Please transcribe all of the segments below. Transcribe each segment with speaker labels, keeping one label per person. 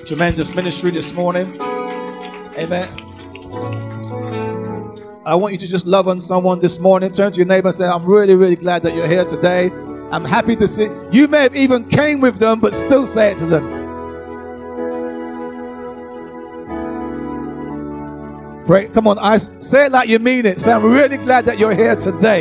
Speaker 1: Tremendous ministry this morning. Amen. I want you to just love on someone this morning. Turn to your neighbor and say, I'm really, really glad that you're here today. I'm happy to see. You may have even came with them, but still say it to them. Pray. Come on, say it like you mean it. Say, I'm really glad that you're here today.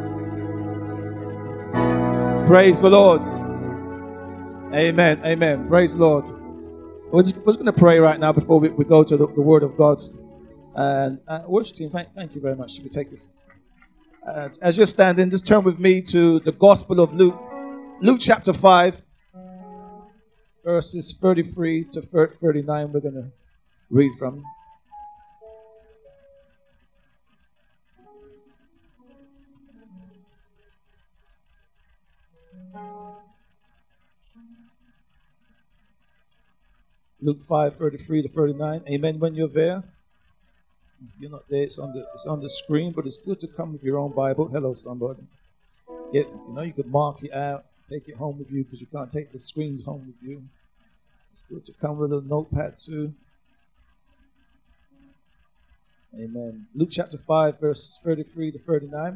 Speaker 1: Praise the Lord. Amen. Amen. Praise the Lord. We're just going to pray right now before we go to the Word of God. And worship team, thank you very much. You can take this. As you're standing, just turn with me to the Gospel of Luke. Luke chapter 5, verses 33 to 39. We're going to read from. Luke 5, 33 to 39. Amen. When you're there. If you're not there, it's on the screen, but it's good to come with your own Bible. Hello, somebody. You could mark it out, take it home with you, because you can't take the screens home with you. It's good to come with a notepad too. Amen. Luke chapter 5, verses 33 to 39.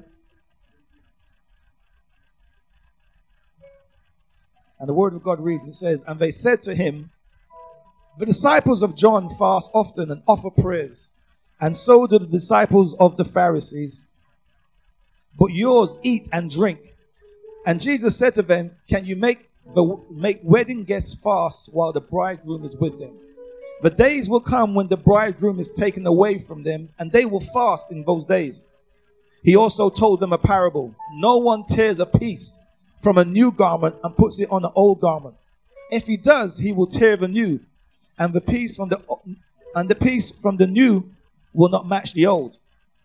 Speaker 1: And the word of God reads, it says, and they said to him, the disciples of John fast often and offer prayers, and so do the disciples of the Pharisees. But yours eat and drink. And Jesus said to them, can you make wedding guests fast while the bridegroom is with them? The days will come when the bridegroom is taken away from them, and they will fast in those days. He also told them a parable. No one tears a piece from a new garment and puts it on an old garment. If he does, he will tear the new, and the piece from the new will not match the old.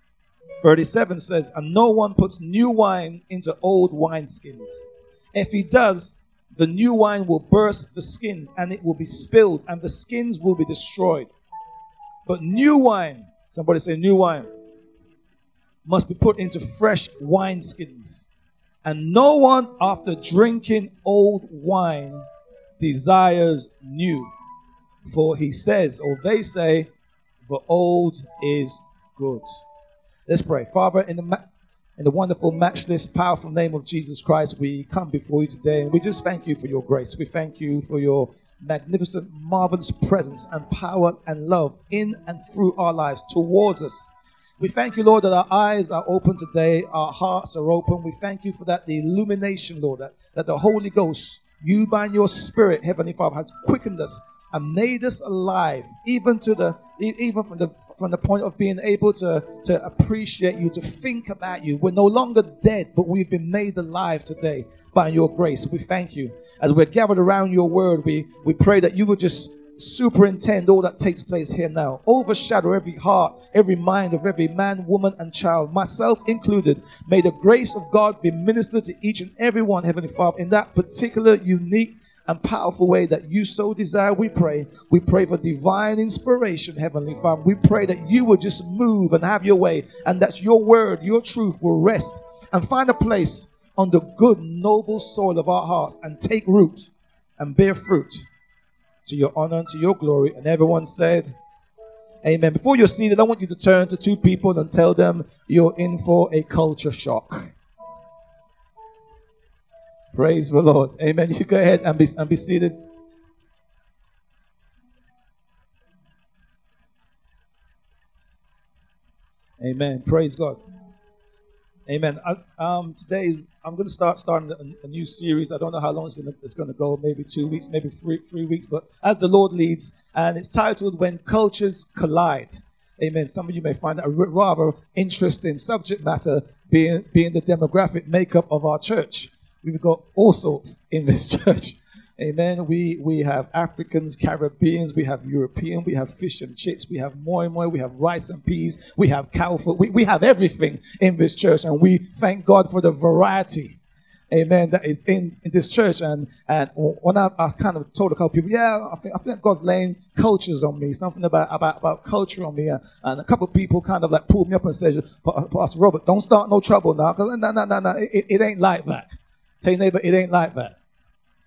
Speaker 1: 37 says, and no one puts new wine into old wineskins. If he does, the new wine will burst the skins, and it will be spilled, and the skins will be destroyed. But new wine, somebody say new wine, must be put into fresh wineskins. And no one, after drinking old wine, desires new. For he says, or they say, the old is good. Let's pray. Father, in the wonderful, matchless, powerful name of Jesus Christ, we come before you today, and we just thank you for your grace. We thank you for your magnificent, marvelous presence and power and love in and through our lives towards us. We thank you, Lord, that our eyes are open today, our hearts are open. We thank you for that, the illumination, Lord, that the Holy Ghost, you by your Spirit, Heavenly Father, has quickened us and made us alive, even from the point of being able to appreciate you, to think about you. We're no longer dead, but we've been made alive today by your grace. We thank you. As we're gathered around your word, we pray that you will just superintend all that takes place here now. Overshadow every heart, every mind of every man, woman, and child, myself included. May the grace of God be ministered to each and every one, Heavenly Father, in that particular, unique, and powerful way that you so desire. We pray for divine inspiration, Heavenly Father. We pray that you will just move and have your way, and that your word, your truth will rest and find a place on the good, noble soil of our hearts and take root and bear fruit to your honor and to your glory. And everyone said, amen. Before you're seated, I want you to turn to two people and tell them you're in for a culture shock. Praise the Lord. Amen. You go ahead and be seated. Amen. Praise God. Amen. Today I'm going to starting a new series. I don't know how long it's going to go. Maybe 2 weeks, maybe three weeks. But as the Lord leads, and it's titled "When Cultures Collide." Amen. Some of you may find that a rather interesting subject matter, being the demographic makeup of our church. We've got all sorts in this church. Amen. We have Africans, Caribbeans, we have European, we have fish and chips, we have moi moi, we have rice and peas, we have cow food. We have everything in this church, and we thank God for the variety, amen, that is in this church. And when I kind of told a couple people, I think God's laying cultures on me, something about culture on me. And a couple of people kind of like pulled me up and said, Pastor Robert, don't start no trouble now. No, it ain't like that. Tell your neighbor, it ain't like that.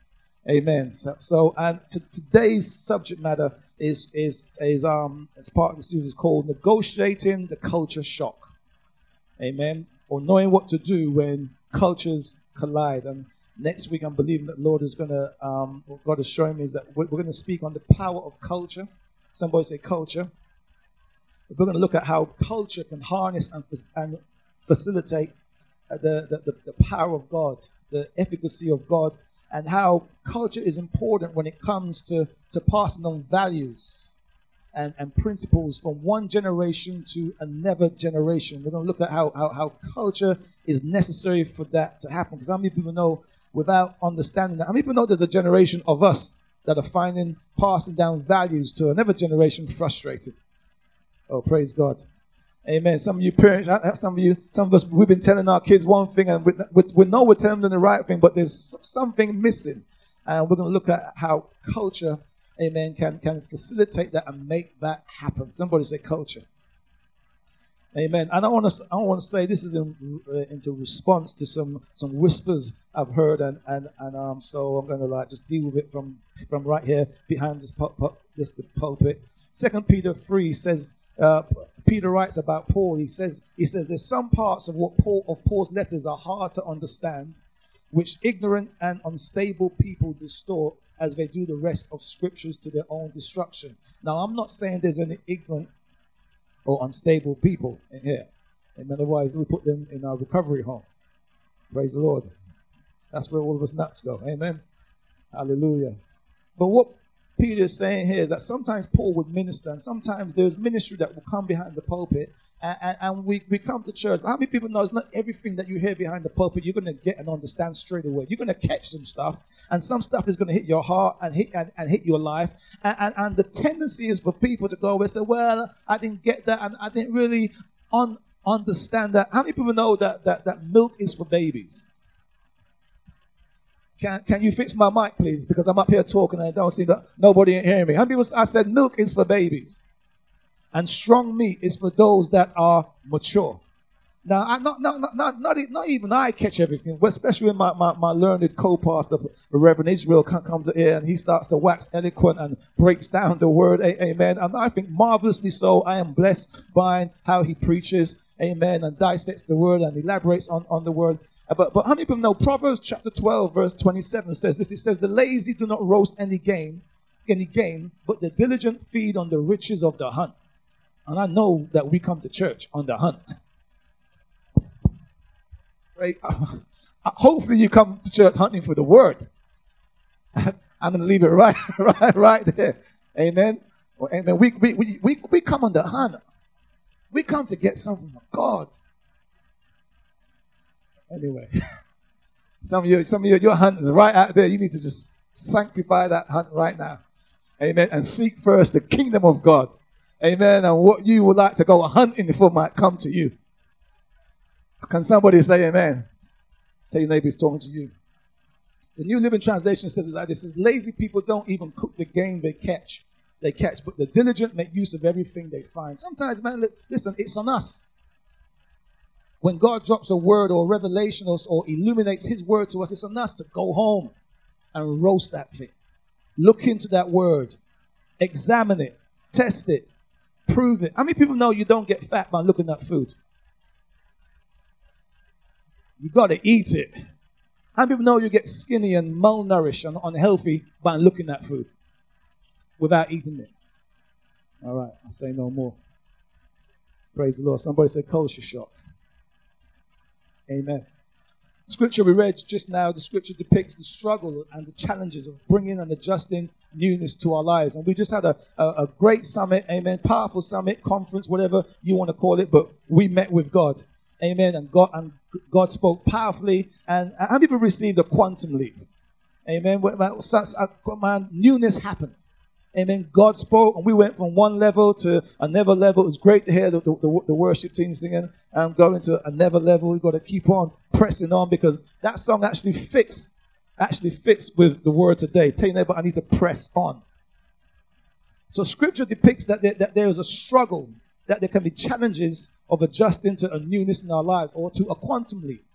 Speaker 1: Amen. So and today's subject matter is as part of the series is called Negotiating the Culture Shock. Amen. Or knowing what to do when cultures collide. And next week, I'm believing that Lord is going to, what God is showing me is that we're going to speak on the power of culture. Somebody say culture. We're going to look at how culture can harness and facilitate the power of God, the efficacy of God, and how culture is important when it comes to passing on values and principles from one generation to another generation. We're going to look at how culture is necessary for that to happen. Because how many people know, without understanding that, how many people know there's a generation of us that are finding passing down values to another generation frustrated? Oh, praise God. Amen. Some of you parents, some of us, we've been telling our kids one thing, and we know we're telling them the right thing, but there's something missing. And we're going to look at how culture, amen, can facilitate that and make that happen. Somebody say culture. Amen. And I want to say this is into response to some whispers I've heard, and so I'm going to just deal with it from right here behind this pulpit. 2 Peter 3 says. Peter writes about Paul. He says there's some parts of Paul's letters are hard to understand, which ignorant and unstable people distort as they do the rest of scriptures to their own destruction. Now, I'm not saying there's any ignorant or unstable people in here. And otherwise, we put them in our recovery home. Praise the Lord. That's where all of us nuts go. Amen. Hallelujah. But what Peter is saying here is that sometimes Paul would minister, and sometimes there's ministry that will come behind the pulpit, and we come to church. But how many people know it's not everything that you hear behind the pulpit you're going to get and understand straight away? You're going to catch some stuff, and some stuff is going to hit your heart and hit your life. And the tendency is for people to go away and say, well, I didn't get that, and I didn't really understand that. How many people know that milk is for babies? Can you fix my mic, please? Because I'm up here talking and I don't see that nobody ain't hearing me. How many people? I said milk is for babies, and strong meat is for those that are mature. Now, not even I catch everything, especially when my learned co-pastor, Reverend Israel, comes here and he starts to wax eloquent and breaks down the word. Amen. And I think marvelously so. I am blessed by how he preaches. Amen. And dissects the word and elaborates on the word. But how many people know Proverbs chapter 12, verse 27 says this? It says, the lazy do not roast any game, but the diligent feed on the riches of the hunt. And I know that we come to church on the hunt. Right? Hopefully you come to church hunting for the word. I'm going to leave it right there. Amen. Well, amen. We come on the hunt. We come to get something from God. Anyway, some of you, your hunt is right out there. You need to just sanctify that hunt right now. Amen. And seek first the kingdom of God. Amen. And what you would like to go hunting for might come to you. Can somebody say amen? Tell your neighbor he's talking to you. The New Living Translation says it like this: says, lazy people don't even cook the game they catch, but the diligent make use of everything they find. Sometimes, man, listen, it's on us. When God drops a word or revelation or illuminates his word to us, it's on us to go home and roast that thing. Look into that word. Examine it. Test it. Prove it. How many people know you don't get fat by looking at food? You got to eat it. How many people know you get skinny and malnourished and unhealthy by looking at food without eating it? All right, I'll say no more. Praise the Lord. Somebody say culture shock. Amen. Scripture we read just now, the scripture depicts the struggle and the challenges of bringing and adjusting newness to our lives. And we just had a great summit, amen, powerful summit, conference, whatever you want to call it, but we met with God. Amen. And God spoke powerfully. And how many people received a quantum leap? Amen. Man, newness happened. Amen. God spoke, and we went from one level to another level. It was great to hear the worship team singing and going to another level. We've got to keep on pressing on because that song actually fits with the word today. Tell your neighbor, I need to press on. So scripture depicts that there is a struggle, that there can be challenges of adjusting to a newness in our lives or to a quantum leap.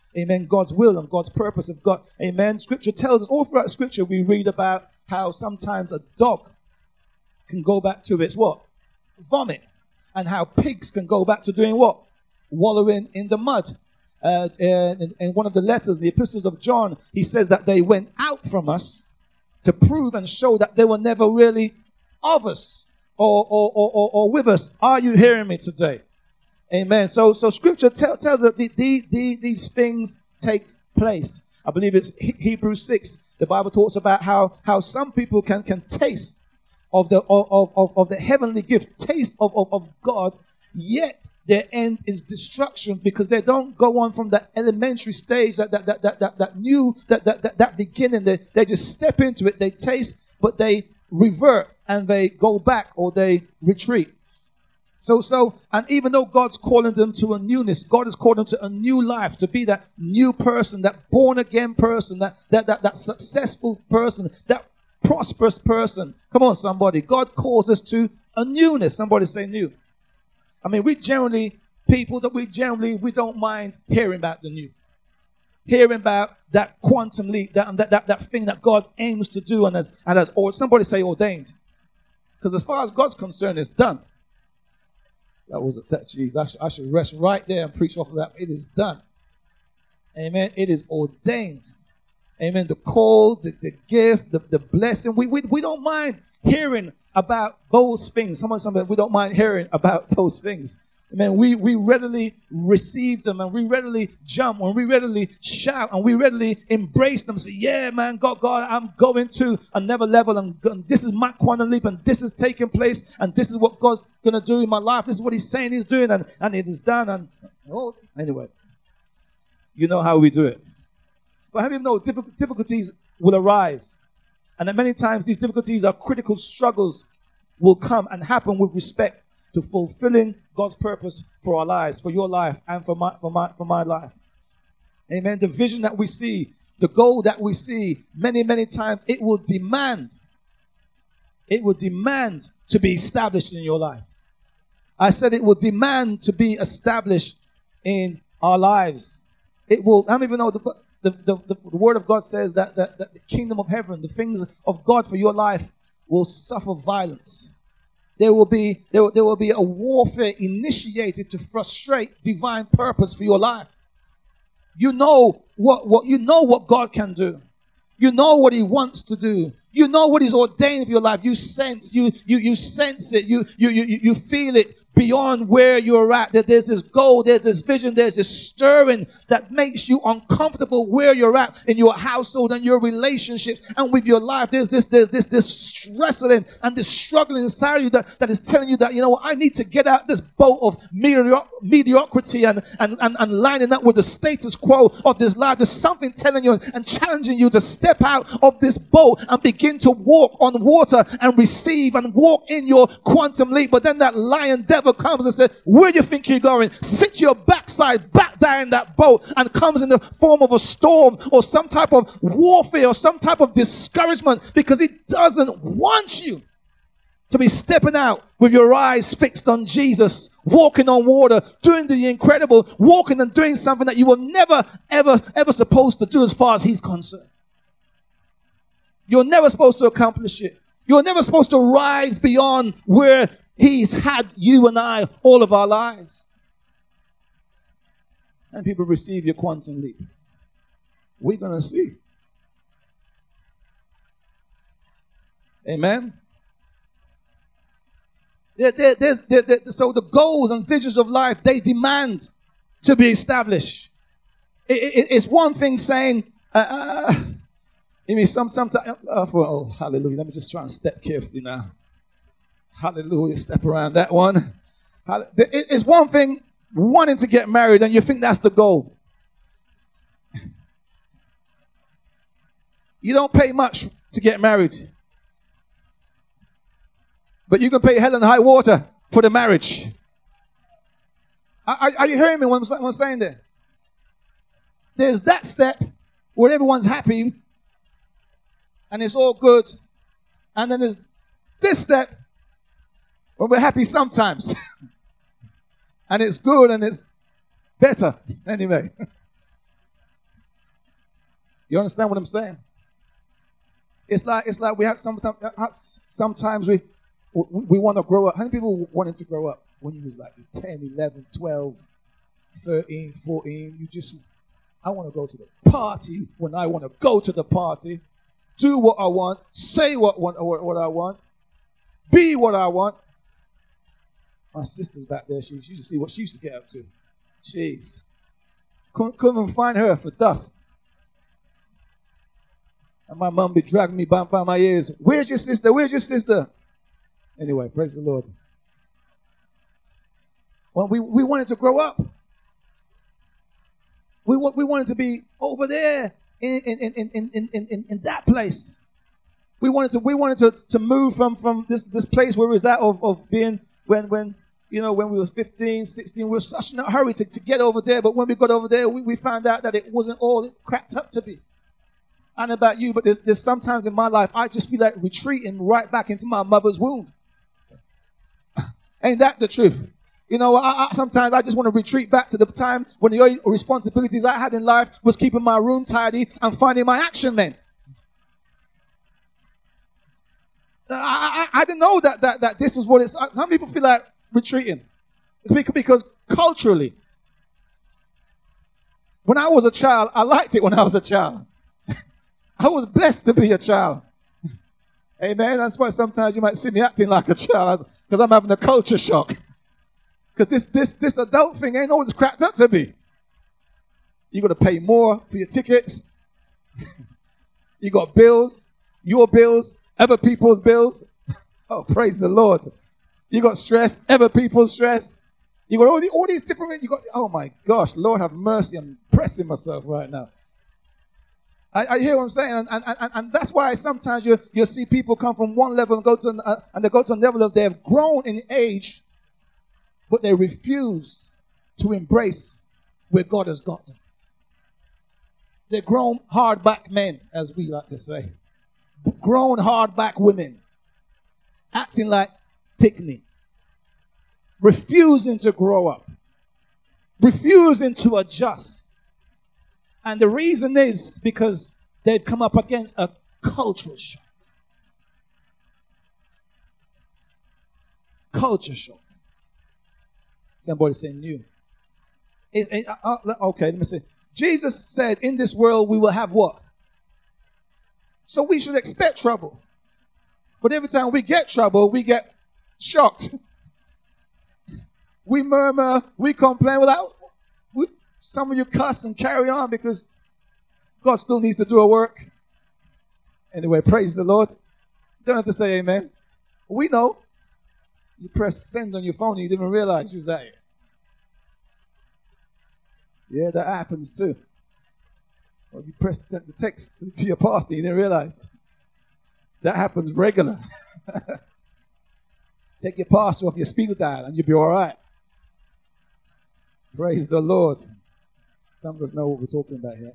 Speaker 1: amen, God's will and God's purpose of God. Amen. Scripture tells us, all throughout Scripture, we read about how sometimes a dog can go back to its what? Vomit. And how pigs can go back to doing what? Wallowing in the mud. In one of the letters, the epistles of John, he says that they went out from us to prove and show that they were never really of us or with us. Are you hearing me today? Amen. So Scripture tells us that these things take place. I believe it's Hebrews 6. The Bible talks about how some people can taste of the heavenly gift, taste of God, yet their end is destruction because they don't go on from that elementary stage, that beginning. They just step into it, they taste, but they revert and they go back or they retreat. And even though God's calling them to a newness, God is calling them to a new life, to be that new person, that born again person, that successful person, that prosperous person. Come on, somebody. God calls us to a newness. Somebody say new. I mean, we don't mind hearing about the new. Hearing about that quantum leap, that thing that God aims to do or somebody say ordained. Because as far as God's concerned, it's done. I should rest right there and preach off of that. It is done. Amen. It is ordained. Amen. The call, the gift, the blessing. We don't mind hearing about those things. We don't mind hearing about those things. Amen. We readily receive them and we readily jump and we readily shout and we readily embrace them. Say, yeah, man, God, I'm going to another level and this is my quantum leap and this is taking place and this is what God's going to do in my life. This is what he's saying he's doing and it is done. Anyway, you know how we do it. But have you know difficulties will arise. And that many times these difficulties are critical struggles will come and happen with respect to fulfilling God's purpose for our lives, for your life, and for my life. Amen. The vision that we see, the goal that we see, many, many times, it will demand to be established in your life. I said it will demand to be established in our lives. It will, I don't even know, the word of God says that the kingdom of heaven, the things of God for your life will suffer violence. There will be a warfare initiated to frustrate divine purpose for your life. You know what God can do. You know what he wants to do. You know what he's ordained for your life. You sense it. You feel it beyond where you're at. That there's this goal, there's this vision, there's this stirring that makes you uncomfortable where you're at in your household and your relationships and with your life. There's this wrestling and this struggling inside of you that is telling you that, you know what, I need to get out this boat of mediocrity and lining up with the status quo of this life. There's something telling you and challenging you to step out of this boat and begin to walk on water and receive and walk in your quantum leap. But then that lion devil comes and says, where do you think you're going? Sit your backside back down in that boat, and comes in the form of a storm or some type of warfare or some type of discouragement, because he doesn't want you to be stepping out with your eyes fixed on Jesus, walking on water, doing the incredible, walking and doing something that you were never, ever supposed to do as far as he's concerned. You're never supposed to accomplish it. You're never supposed to rise beyond where he's had you and I all of our lives. And people receive your quantum leap. We're going to see. Amen. So the goals and visions of life, they demand to be established. It's one thing saying, sometimes, hallelujah. Let me just try and step carefully now. Hallelujah. Step around that one. It's one thing wanting to get married and you think that's the goal. You don't pay much to get married. But you can pay hell and high water for the marriage. Are you hearing me when I'm saying there? There's that step where everyone's happy and it's all good. And then there's this step where we're happy sometimes. And it's good and it's better. Anyway. You understand what I'm saying? It's like we have sometimes we want to grow up. How many people wanted to grow up when you was like 10, 11, 12, 13, 14? I want to go to the party when I want to go to the party. Do what I want. Say what I want. Be what I want. My sister's back there. She used to see what she used to get up to. Jeez. Couldn't even find her for dust. And my mum be dragging me by my ears. Where's your sister? Where's your sister? Anyway, praise the Lord. Well, we wanted to grow up. We wanted to be over there in that place. We wanted to move from this place where we was at of being when we were 15, 16, we were such in a hurry to get over there. But when we got over there, we found out that it wasn't all it cracked up to be. I don't know about you, but there's sometimes in my life I just feel like retreating right back into my mother's womb. Ain't that the truth? Sometimes I just want to retreat back to the time when the only responsibilities I had in life was keeping my room tidy and finding my action men. I didn't know that this was what it's. Some people feel like retreating because culturally, when I was a child, I liked it when I was a child. I was blessed to be a child. Amen. That's why sometimes you might see me acting like a child because I'm having a culture shock. Because this adult thing ain't all it's cracked up to be. You got to pay more for your tickets. You got bills, your bills, other people's bills. Oh, praise the Lord. You got stress, other people's stress. You got all these different. Oh my gosh, Lord have mercy. I'm pressing myself right now. I hear what I'm saying, and that's why sometimes you see people come from one level and they go to a level of they've grown in age, but they refuse to embrace where God has got them. They're grown hardback men, as we like to say, grown hardback women, acting like picnic, refusing to grow up, refusing to adjust. And the reason is because they've come up against a cultural shock. Culture shock. Somebody saying new. Okay, let me see. Jesus said, in this world we will have what? So we should expect trouble. But every time we get trouble, we get shocked. We murmur, we complain without. Some of you cuss and carry on because God still needs to do a work. Anyway, praise the Lord. You don't have to say amen. We know. You press send on your phone and you didn't even realize you was at it. Yeah, that happens too. Or you press send the text to your pastor, you didn't realize. That happens regular. Take your pastor off your speaker dial and you'll be all right. Praise the Lord. Some of us know what we're talking about here.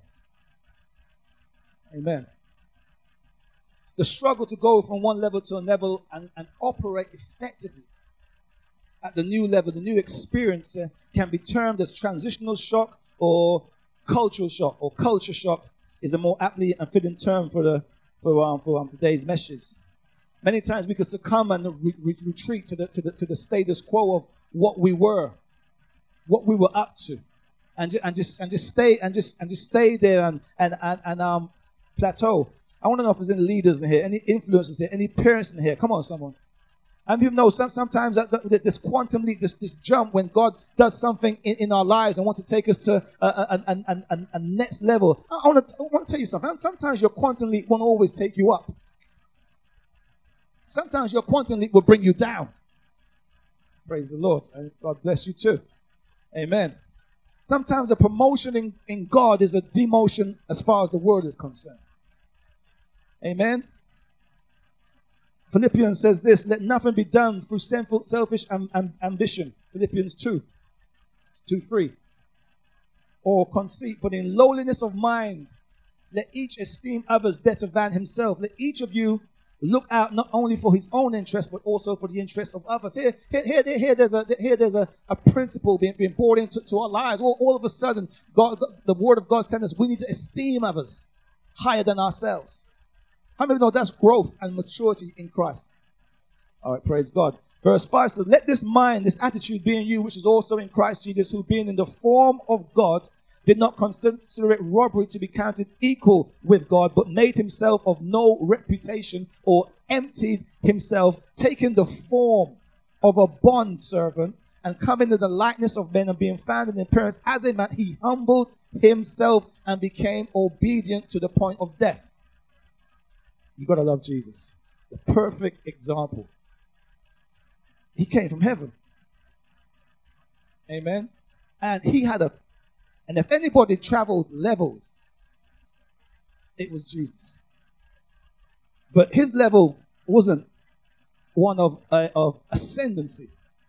Speaker 1: Amen. The struggle to go from one level to another and operate effectively at the new level, the new experience can be termed as transitional shock or cultural shock, or culture shock is a more aptly and fitting term for today's message. Many times we can succumb and retreat to the status quo of what we were up to. And just stay there and plateau. I want to know if there's any leaders in here, any influencers here, any parents in here. Come on, someone. And people know sometimes that this quantum leap, this jump when God does something in our lives and wants to take us to a next level. I want to tell you something. Sometimes your quantum leap won't always take you up. Sometimes your quantum leap will bring you down. Praise the Lord. And God bless you too. Amen. Sometimes a promotion in God is a demotion as far as the word is concerned. Amen. Philippians says this, let nothing be done through sinful, selfish ambition. Philippians 2:3. Or conceit, but in lowliness of mind, let each esteem others better than himself. Let each of you look out not only for his own interest, but also for the interest of others. Here there's a principle being brought into our lives. All of a sudden, the word of God is telling us we need to esteem others. higher than ourselves. How many know that's growth and maturity in Christ? All right, praise God. Verse 5 says, let this mind, this attitude be in you, which is also in Christ Jesus, who being in the form of God, did not consider it robbery to be counted equal with God, but made himself of no reputation, or emptied himself, taking the form of a bondservant, and coming in the likeness of men, and being found in appearance as a man, he humbled himself and became obedient to the point of death. You got to love Jesus. The perfect example. He came from heaven. Amen. And and if anybody traveled levels, it was Jesus. But his level wasn't one of ascendancy.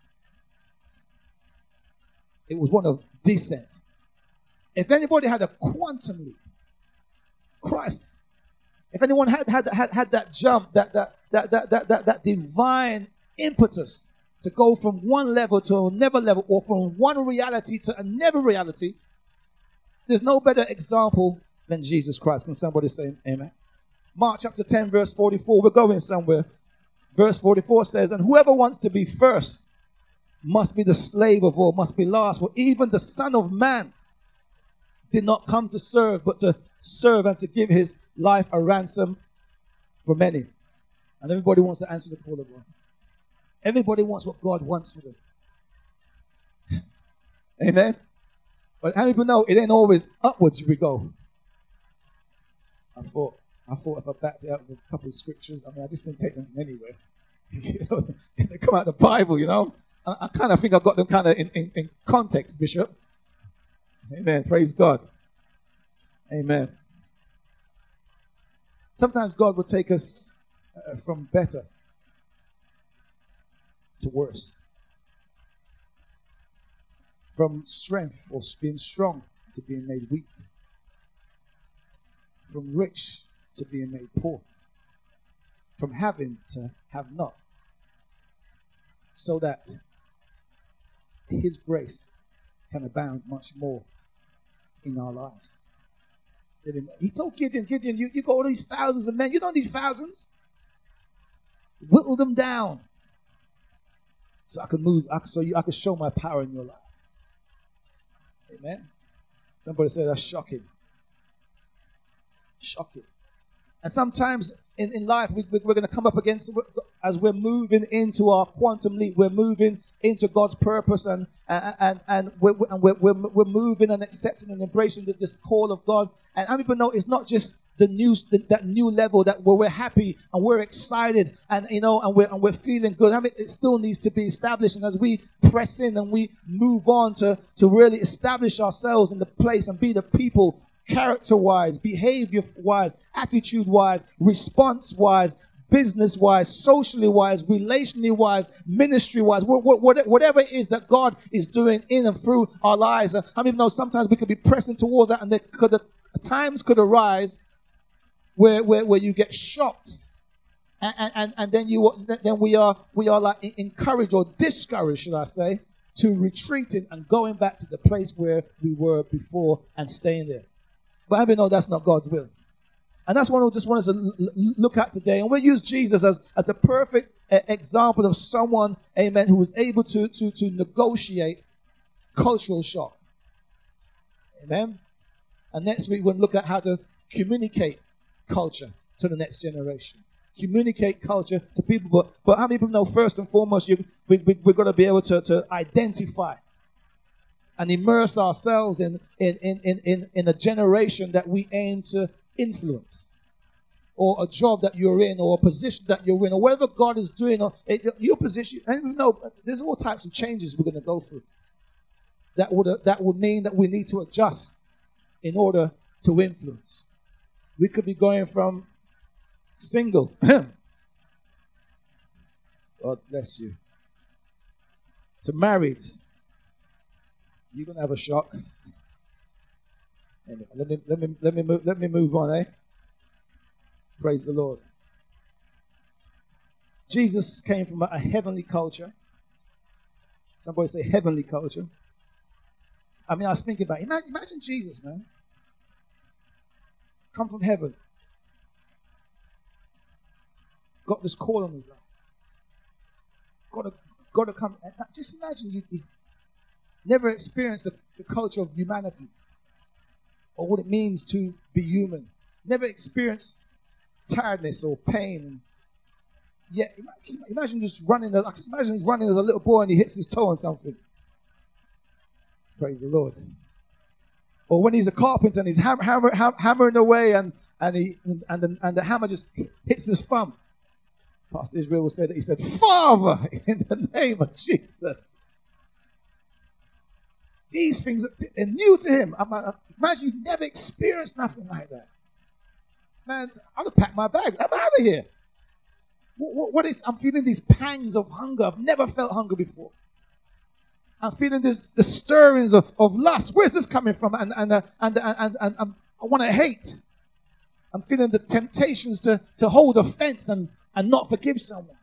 Speaker 1: It was one of descent. If anybody had a quantum leap, Christ. If anyone had that jump, that divine impetus to go from one level to another level, or from one reality to another reality, there's no better example than Jesus Christ. Can somebody say amen? Mark chapter 10, verse 44. We're going somewhere. Verse 44 says, and whoever wants to be first must be the slave of all, must be last. For even the Son of Man did not come to serve, but to serve and to give his life a ransom for many. And everybody wants to answer the call of God. Everybody wants what God wants for them. Amen. But how many people know it ain't always upwards we go? I thought if I backed it up with a couple of scriptures, I just didn't take them from anywhere. They come out of the Bible, I kind of think I've got them kind of in context, Bishop. Amen. Praise God. Amen. Sometimes God will take us from better to worse. From strength or being strong to being made weak. From rich to being made poor. From having to have not. So that his grace can abound much more in our lives. He told Gideon, you got all these thousands of men. You don't need thousands. Whittle them down. So I can move, so I can show my power in your life. Amen. Somebody said that's shocking. Shocking. And sometimes in life, we're going to come up against, as we're moving into our quantum leap, we're moving into God's purpose, and we're moving and accepting and embracing this call of God. And how people know it's not just that new level where we're happy and we're excited and we're feeling good. It still needs to be established. And as we press in and we move on to really establish ourselves in the place and be the people, character-wise, behavior-wise, attitude-wise, response-wise, business-wise, socially-wise, relationally-wise, ministry-wise, whatever it is that God is doing in and through our lives. How many know sometimes we could be pressing towards that, and times could arise where you get shocked, and then we are like encouraged or discouraged, should I say, to retreating and going back to the place where we were before and staying there. But how do you know that's not God's will? And that's what I just want us to look at today. And we'll use Jesus as the perfect example of someone, amen, who was able to negotiate cultural shock. Amen. And next week we'll look at how to communicate culture to the next generation. Communicate culture to people. But how many people know first and foremost we're going to be able to identify and immerse ourselves in a generation that we aim to influence, or a job that you're in, or a position that you're in, or whatever God is doing, or your position. And we know there's all types of changes we're going to go through. That would mean that we need to adjust in order to influence. We could be going from single, God bless you, to married. You're gonna have a shock. Let me move on, Praise the Lord. Jesus came from a heavenly culture. Somebody say heavenly culture. I was thinking about it. Imagine Jesus, man. come from heaven, got this call on his life. Got to come. Just imagine he's never experienced the culture of humanity or what it means to be human. Never experienced tiredness or pain. Yeah, imagine just running. I just imagine running as a little boy and he hits his toe on something. Praise the Lord. Or when he's a carpenter and he's hammering away and the hammer just hits his thumb. Pastor Israel will say that he said, "Father, in the name of Jesus." These things are new to him. Imagine you've never experienced nothing like that. Man, I'm going to pack my bag. I'm out of here. I'm feeling these pangs of hunger. I've never felt hunger before. I'm feeling the stirrings of lust. Where's this coming from? And I want to hate. I'm feeling the temptations to hold offense and not forgive someone.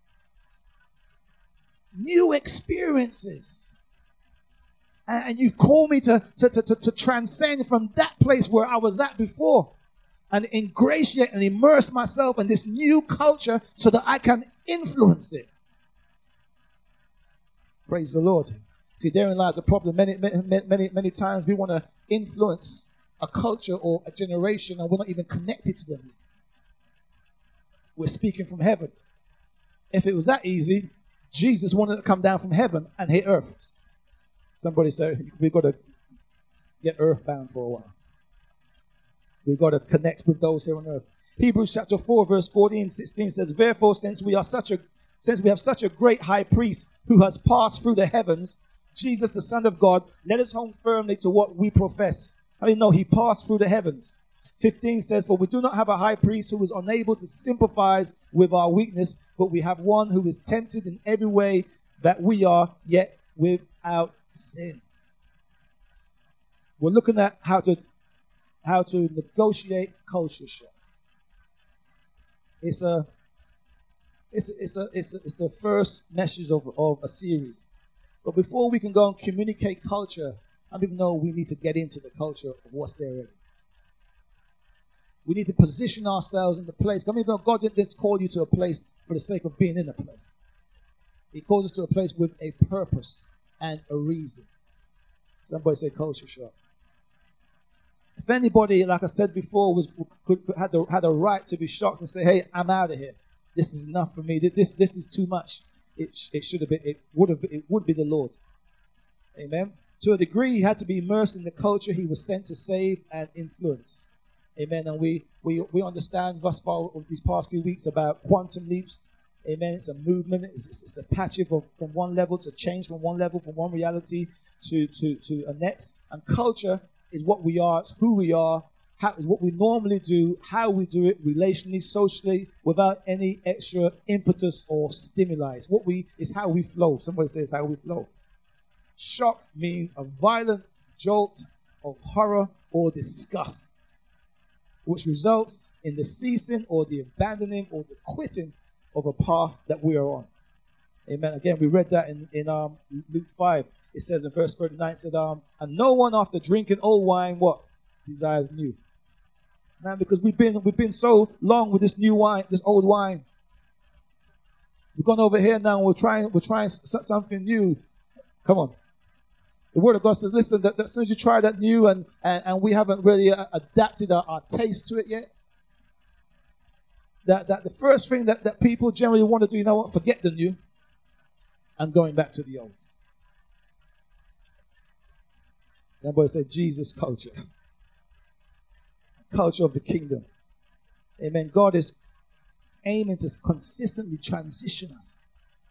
Speaker 1: New experiences. And you've called me to transcend from that place where I was at before and ingratiate and immerse myself in this new culture so that I can influence it. Praise the Lord. See, therein lies the problem. Many times we want to influence a culture or a generation and we're not even connected to them. We're speaking from heaven. If it was that easy, Jesus wanted to come down from heaven and hit earth. Somebody said, we've got to get earthbound for a while. We've got to connect with those here on earth. Hebrews chapter 4, verse 14-16 says, "Therefore, since we have such a great high priest who has passed through the heavens, Jesus, the Son of God, let us hold firmly to what we profess." How do you know he passed through the heavens? 15 says, "For we do not have a high priest who is unable to sympathize with our weakness, but we have one who is tempted in every way that we are, yet without sin." We're looking at how to negotiate culture shock. It's the first message of a series. But before we can go and communicate culture, I don't even know we need to get into the culture of what's there already. We need to position ourselves in the place. God didn't just call you to a place for the sake of being in a place. He calls us to a place with a purpose and a reason. Somebody say culture shock. If anybody, like I said before, had a right to be shocked and say, "Hey, I'm out of here. This is enough for me. This is too much." It should have been. It would be the Lord. Amen. To a degree, he had to be immersed in the culture he was sent to save and influence. Amen. And we understand thus far over these past few weeks about quantum leaps. Amen. It's a movement. It's a patching from one level to change from one level, from one reality to a next. And culture is what we are. It's who we are. What we normally do, how we do it, relationally, socially, without any extra impetus or stimuli. It's how we flow. Somebody says how we flow. Shock means a violent jolt of horror or disgust, which results in the ceasing or the abandoning or the quitting of a path that we are on. Amen. Again, we read that in Luke 5. It says in verse 39, it said, "And no one after drinking old wine, what? Desires new." Man, because we've been so long with this new wine, this old wine. We've gone over here now and we're trying something new. Come on. The Word of God says, listen, that as soon as you try that new and we haven't really adapted our taste to it yet, that the first thing that people generally want to do, you know what, forget the new and going back to the old. Somebody said Jesus culture. Culture of the kingdom. Amen. God is aiming to consistently transition us.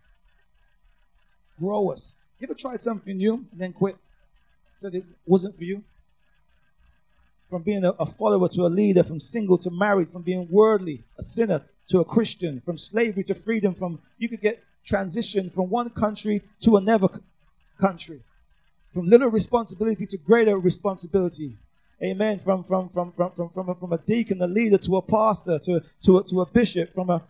Speaker 1: Grow us. You ever tried something new and then quit? Said it wasn't for you? From being a follower to a leader, from single to married, from being worldly, a sinner to a Christian, from slavery to freedom, you could get transitioned from one country to another country, from little responsibility to greater responsibility. Amen. From a deacon, a leader, to a pastor, to a bishop, from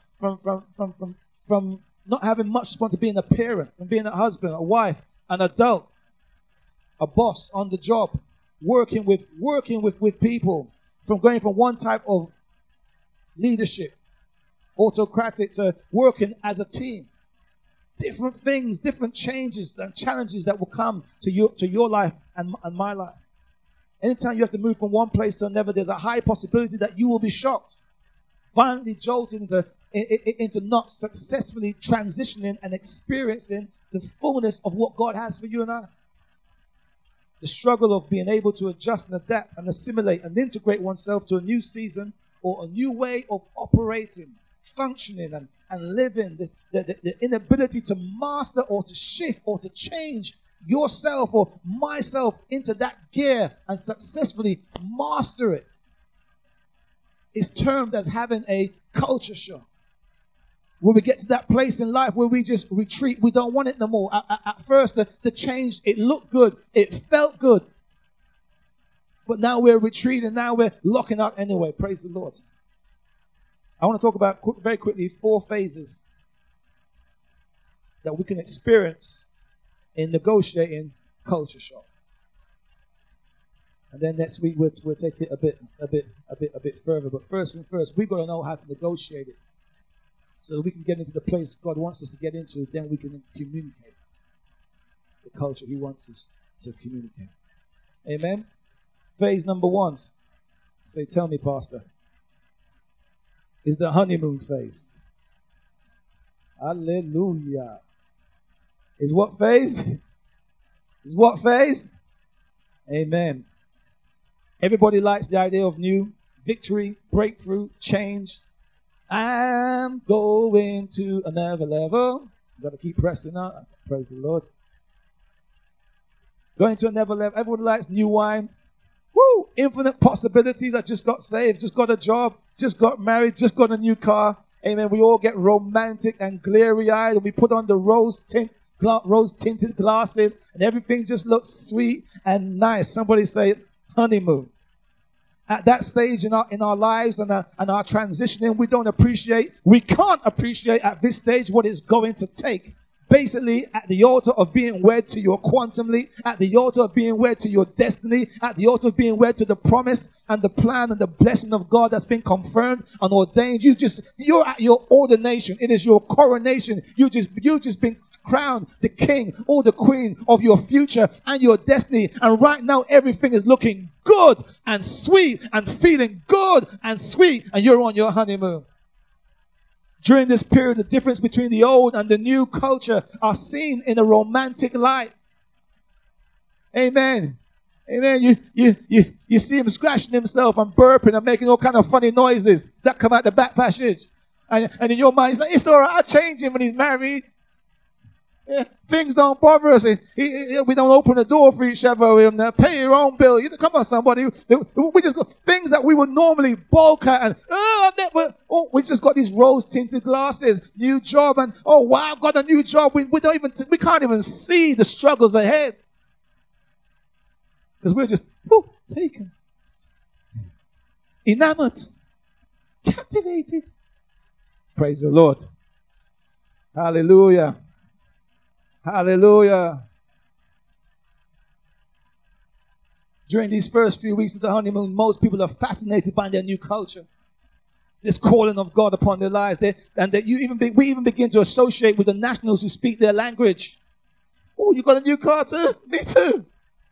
Speaker 1: not having much responsibility to being a parent, from being a husband, a wife, an adult, a boss on the job, working with people, from going from one type of leadership, autocratic, to working as a team. Different things, different changes and challenges that will come to your life and my life. Anytime you have to move from one place to another, there's a high possibility that you will be shocked, violently jolted into not successfully transitioning and experiencing the fullness of what God has for you and I. The struggle of being able to adjust and adapt and assimilate and integrate oneself to a new season or a new way of operating, functioning and living. The inability to master or to shift or to change yourself or myself into that gear and successfully master it is termed as having a culture shock. When we get to that place in life where we just retreat, we don't want it no more. At first, the change, it looked good, it felt good. But now we're retreating, now we're locking up anyway. Praise the Lord. I want to talk about very quickly 4 phases that we can experience in negotiating culture shock. And then next week we'll take it a bit further. But first thing first, we've got to know how to negotiate it, so that we can get into the place God wants us to get into. Then we can communicate the culture He wants us to communicate. Amen. Phase number 1. Say, tell me, Pastor. Is the honeymoon phase. Hallelujah. Is what phase? Is what phase? Amen. Everybody likes the idea of new victory, breakthrough, change. I'm going to another level. You've got to keep pressing out. Praise the Lord. Going to another level. Everybody likes new wine. Woo! Infinite possibilities. I just got saved, just got a job, just got married, just got a new car. Amen. We all get romantic and glary-eyed, and we put on the rose-tinted glasses, and everything just looks sweet and nice. Somebody say honeymoon. At that stage in our lives and our transitioning, we can't appreciate at this stage what it's going to take. Basically, at the altar of being wed to your quantum leap, at the altar of being wed to your destiny, at the altar of being wed to the promise and the plan and the blessing of God that's been confirmed and ordained. You're at your ordination. It is your coronation. You just been crowned the king or the queen of your future and your destiny. And right now, everything is looking good and sweet and feeling good and sweet, and you're on your honeymoon. During this period, the difference between the old and the new culture are seen in a romantic light. Amen. Amen. You see him scratching himself and burping and making all kind of funny noises that come out the back passage. And in your mind, it's all right, I'll change him when he's married. Yeah, things don't bother us. We don't open the door for each other. We pay your own bill. Come on, somebody. We just got things that we would normally balk at, and we just got these rose-tinted glasses, new job, and wow, I've got a new job. We can't even see the struggles ahead because we're just taken, enamored, captivated. Praise the Lord. Hallelujah. Hallelujah. During these first few weeks of the honeymoon, most people are fascinated by their new culture. This calling of God upon their lives. We even begin to associate with the nationals who speak their language. Oh, you got a new car too? Me too.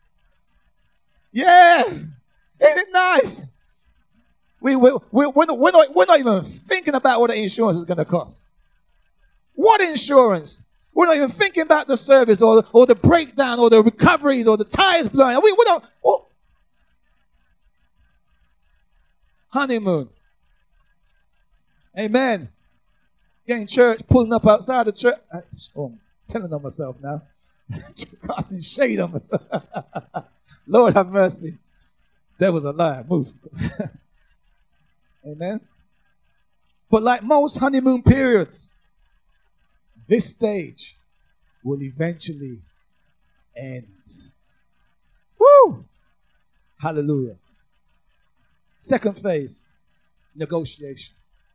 Speaker 1: Yeah. Ain't it nice? We're not even thinking about what the insurance is going to cost. What insurance? We're not even thinking about the service or the breakdown or the recoveries or the tires blowing. We don't. Honeymoon. Amen. Getting church, pulling up outside the church. I'm telling on myself now. Casting shade on myself. Lord have mercy. That was a lie. Move. Amen. But like most honeymoon periods, this stage will eventually end. Woo! Hallelujah. Second phase, negotiation.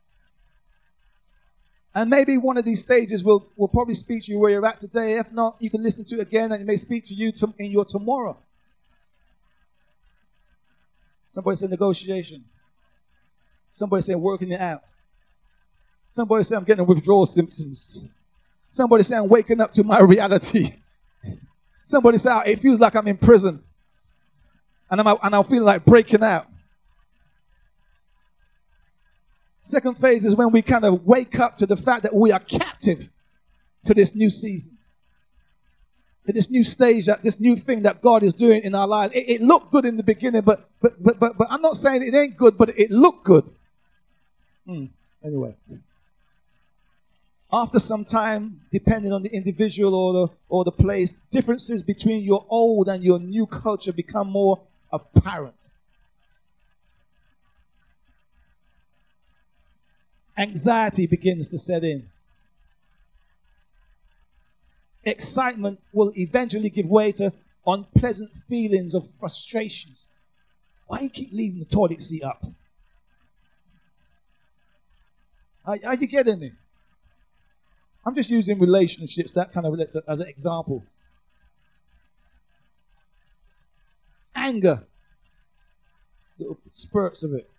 Speaker 1: And maybe one of these stages will probably speak to you where you're at today. If not, you can listen to it again and it may speak to you in your tomorrow. Somebody said negotiation. Somebody say, working it out. Somebody say, I'm getting withdrawal symptoms. Somebody say, I'm waking up to my reality. Somebody say, it feels like I'm in prison. And I'm feeling like breaking out. Second phase is when we kind of wake up to the fact that we are captive to this new season. To this new stage, that this new thing that God is doing in our lives. It looked good in the beginning, but I'm not saying it ain't good, but it looked good. Anyway. After some time, depending on the individual or the place, differences between your old and your new culture become more apparent. Anxiety begins to set in. Excitement will eventually give way to unpleasant feelings of frustrations. Why do you keep leaving the toilet seat up? Are you getting me? I'm just using relationships, that kind of as an example. Anger. Little spurts of it.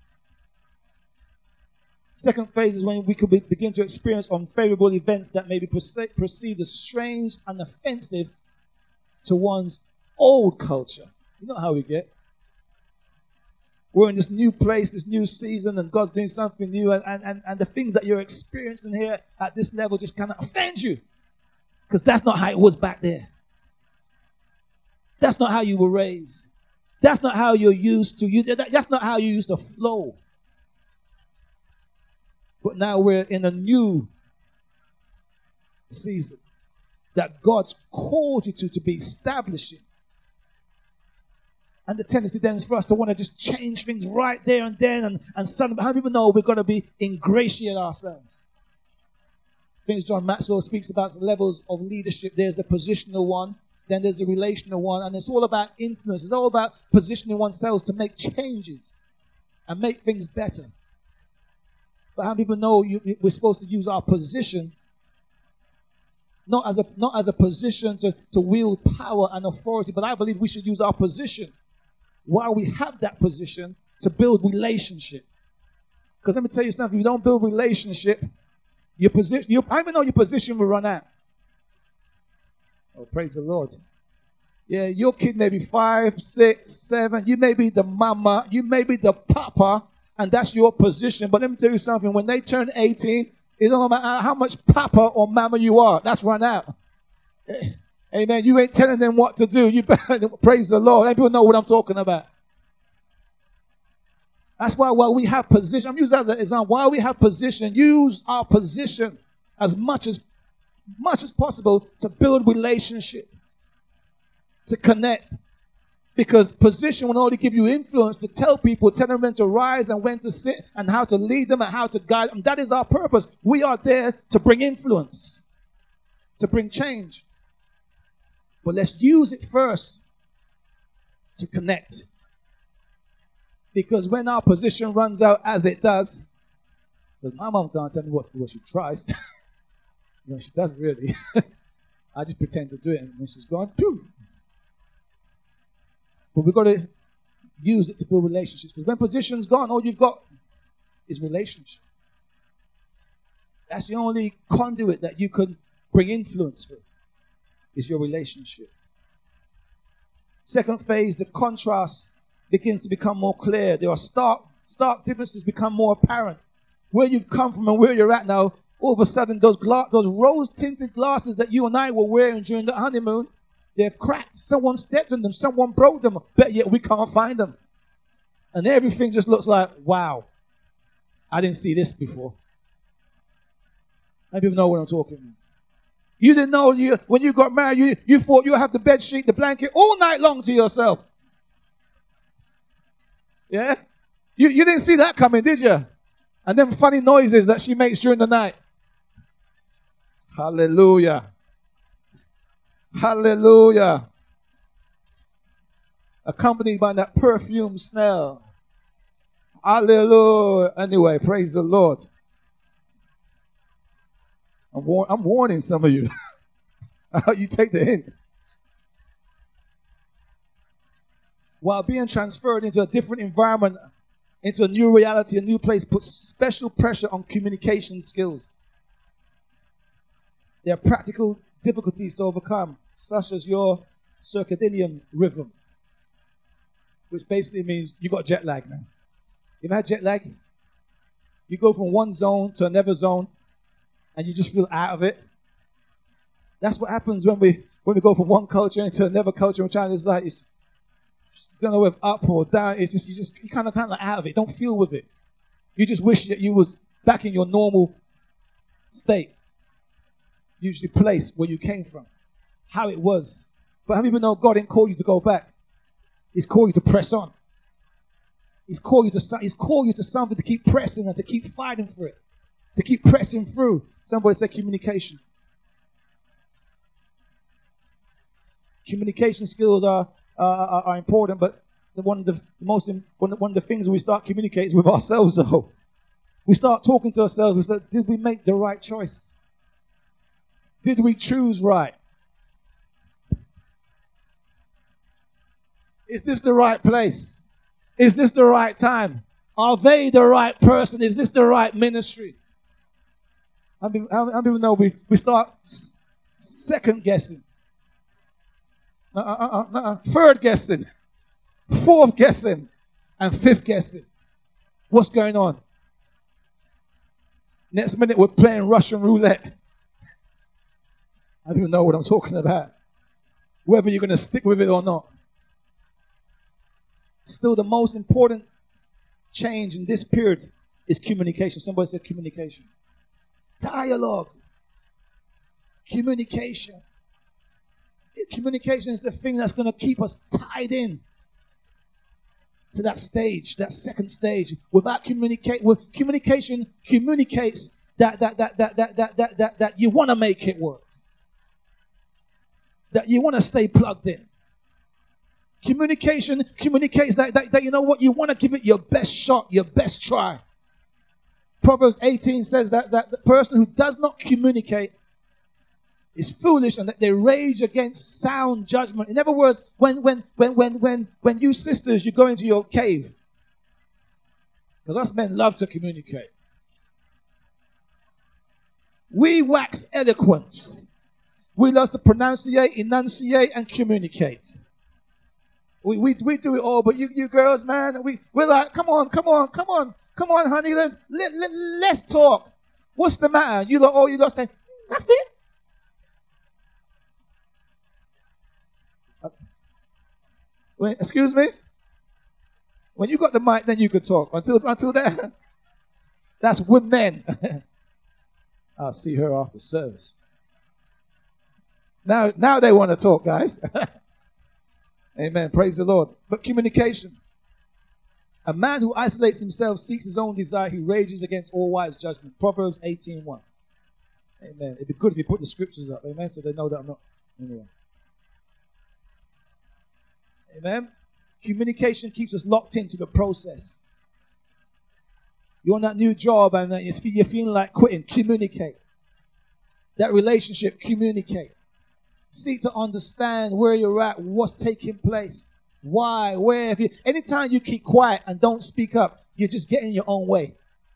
Speaker 1: Second phase is when we could begin to experience unfavorable events that may be perceived as strange and offensive to one's old culture. You know how we get. We're in this new place, this new season, and God's doing something new, and the things that you're experiencing here at this level just kind of offend you. Because that's not how it was back there. That's not how you were raised. That's not how you're used to. That's not how you used to flow. But now we're in a new season that God's called you to be establishing. And the tendency then is for us to want to just change things right there and then. And suddenly, how do people know we're going to be ingratiate ourselves? Things John Maxwell speaks about the levels of leadership. There's the positional one, then there's the relational one, and it's all about influence. It's all about positioning oneself to make changes and make things better. But how people know we're supposed to use our position not as a position to wield power and authority, but I believe we should use our position while we have that position to build relationship. Because let me tell you something, if you don't build relationship, your position, I even know your position will run out. Oh, praise the Lord. Yeah, your kid may be 5, 6, 7. You may be the mama. You may be the papa. And that's your position. But let me tell you something. When they turn 18, it don't matter how much papa or mama you are. That's run out. Amen. You ain't telling them what to do. You better praise the Lord. People know what I'm talking about. That's why while we have position, I'm using that as an example. While we have position, use our position as much as possible to build relationship, to connect. Because position will only give you influence to tell them when to rise and when to sit and how to lead them and how to guide them. That is our purpose. We are there to bring influence, to bring change. But let's use it first to connect. Because when our position runs out as it does, because my mom can't tell me what she tries. No, she doesn't really. I just pretend to do it, and when she's gone, phew. But we've got to use it to build relationships. Because when position's gone, all you've got is relationship. That's the only conduit that you can bring influence through, is your relationship. Second phase, the contrast begins to become more clear. There are stark differences become more apparent. Where you've come from and where you're at now, all of a sudden those rose-tinted glasses that you and I were wearing during the honeymoon, they've cracked. Someone stepped on them. Someone broke them. But yet we can't find them. And everything just looks like, wow, I didn't see this before. Maybe you know what I'm talking about. You didn't know when you got married, you thought you would have the bed sheet, the blanket all night long to yourself. Yeah? You didn't see that coming, did you? And them funny noises that she makes during the night. Hallelujah. Hallelujah. Accompanied by that perfume smell. Hallelujah. Anyway, praise the Lord. I'm warning some of you. You take the hint. While being transferred into a different environment into a new reality, a new place, puts special pressure on communication skills. There are practical difficulties to overcome, such as your circadian rhythm, which basically means you got jet lag, man. You ever had jet lag? You go from one zone to another zone, and you just feel out of it. That's what happens when we go from one culture into another culture. We're trying to, it's like, you don't know if up or down. It's just you kind of like out of it. Don't feel with it. You just wish that you was back in your normal state, usually place where you came from, how it was. But how many people know God didn't call you to go back? He's called you to press on. He's called you to something, to keep pressing and to keep fighting for it, to keep pressing through. Somebody said communication. Communication skills are important, but one of the things we start communicating with ourselves. Though we start talking to ourselves, we start, did we make the right choice? Did we choose right? Is this the right place? Is this the right time? Are they the right person? Is this the right ministry? How people know we start second guessing, third guessing, fourth guessing, and fifth guessing. What's going on? Next minute we're playing Russian roulette. I don't even know what I'm talking about. Whether you're going to stick with it or not. Still, the most important change in this period is communication. Somebody said communication. Dialogue. Communication. Communication is the thing that's going to keep us tied in to that stage, that second stage. Without communication communicates that you want to make it work. That you want to stay plugged in. Communication communicates that you know what, you want to give it your best shot, your best try. Proverbs 18 says that the person who does not communicate is foolish and that they rage against sound judgment. In other words, when you sisters, you go into your cave, because us men love to communicate. We wax eloquent. We love to pronunciate, enunciate, and communicate. We do it all, but you girls, man, we're like, come on, honey, let's talk. What's the matter? You lot say nothing. Wait, excuse me. When you got the mic, then you could talk. Until then, that's with men. I'll see her after service. Now they want to talk, guys. Amen. Praise the Lord. But communication. A man who isolates himself seeks his own desire. He rages against all wise judgment. Proverbs 18:1. Amen. It'd be good if you put the scriptures up. Amen. So they know that I'm not. Anyway. Amen. Communication keeps us locked into the process. You're on that new job and you're feeling like quitting. Communicate. That relationship, communicate. Seek to understand where you're at, what's taking place, why, where. Anytime you keep quiet and don't speak up, you're just getting your own way.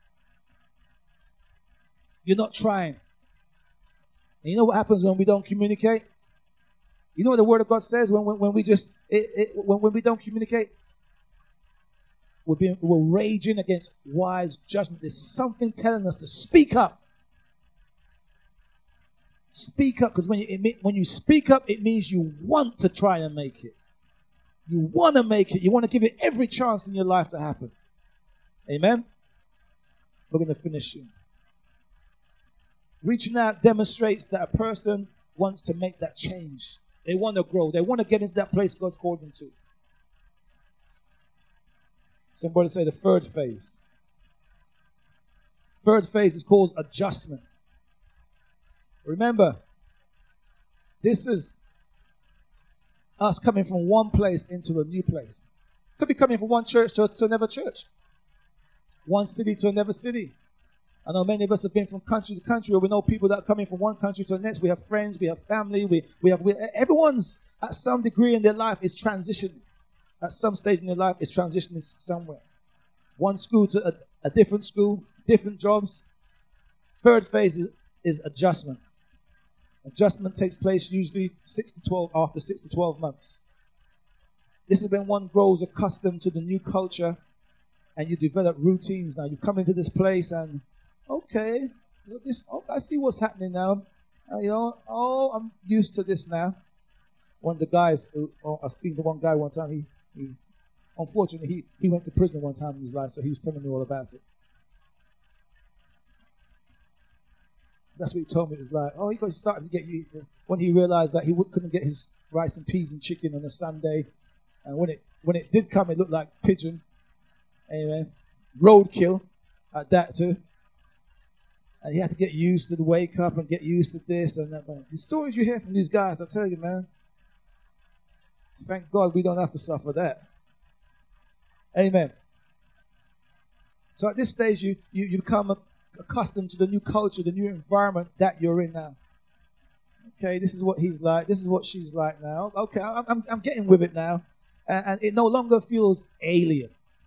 Speaker 1: You're not trying. And you know what happens when we don't communicate? You know what the Word of God says when we don't communicate? We're raging against wise judgment. There's something telling us to speak up. Speak up, because when you speak up, it means you want to try and make it. You want to make it. You want to give it every chance in your life to happen. Amen? We're going to finish soon. Reaching out demonstrates that a person wants to make that change. They want to grow. They want to get into that place God's called them to. Somebody say the third phase. Third phase is called adjustment. Remember, this is us coming from one place into a new place. Could be coming from one church to another church. One city to another city. I know many of us have been from country to country, or we know people that are coming from one country to the next. We have friends, we have family, everyone's at some degree in their life is transitioning. At some stage in their life is transitioning somewhere. one school to a different school, different jobs. Third phase is adjustment. Adjustment takes place usually after 6 to 12 months. This is when one grows accustomed to the new culture and you develop routines. Now you come into this place and, okay, I see what's happening now. I'm used to this now. One of the guys, I was speaking to one guy one time, unfortunately, he went to prison one time in his life, so he was telling me all about it. That's what he told me. It was like, he got started to get you when he realized that he couldn't get his rice and peas and chicken on a Sunday, and when it did come, it looked like pigeon. Anyway, roadkill at that too. And he had to get used to the wake up and get used to this and that. Man. The stories you hear from these guys, I tell you, man. Thank God we don't have to suffer that. Amen. So at this stage, you become accustomed to the new culture, the new environment that you're in now. Okay, this is what he's like. This is what she's like now. Okay, I'm getting with it now. And it no longer feels alien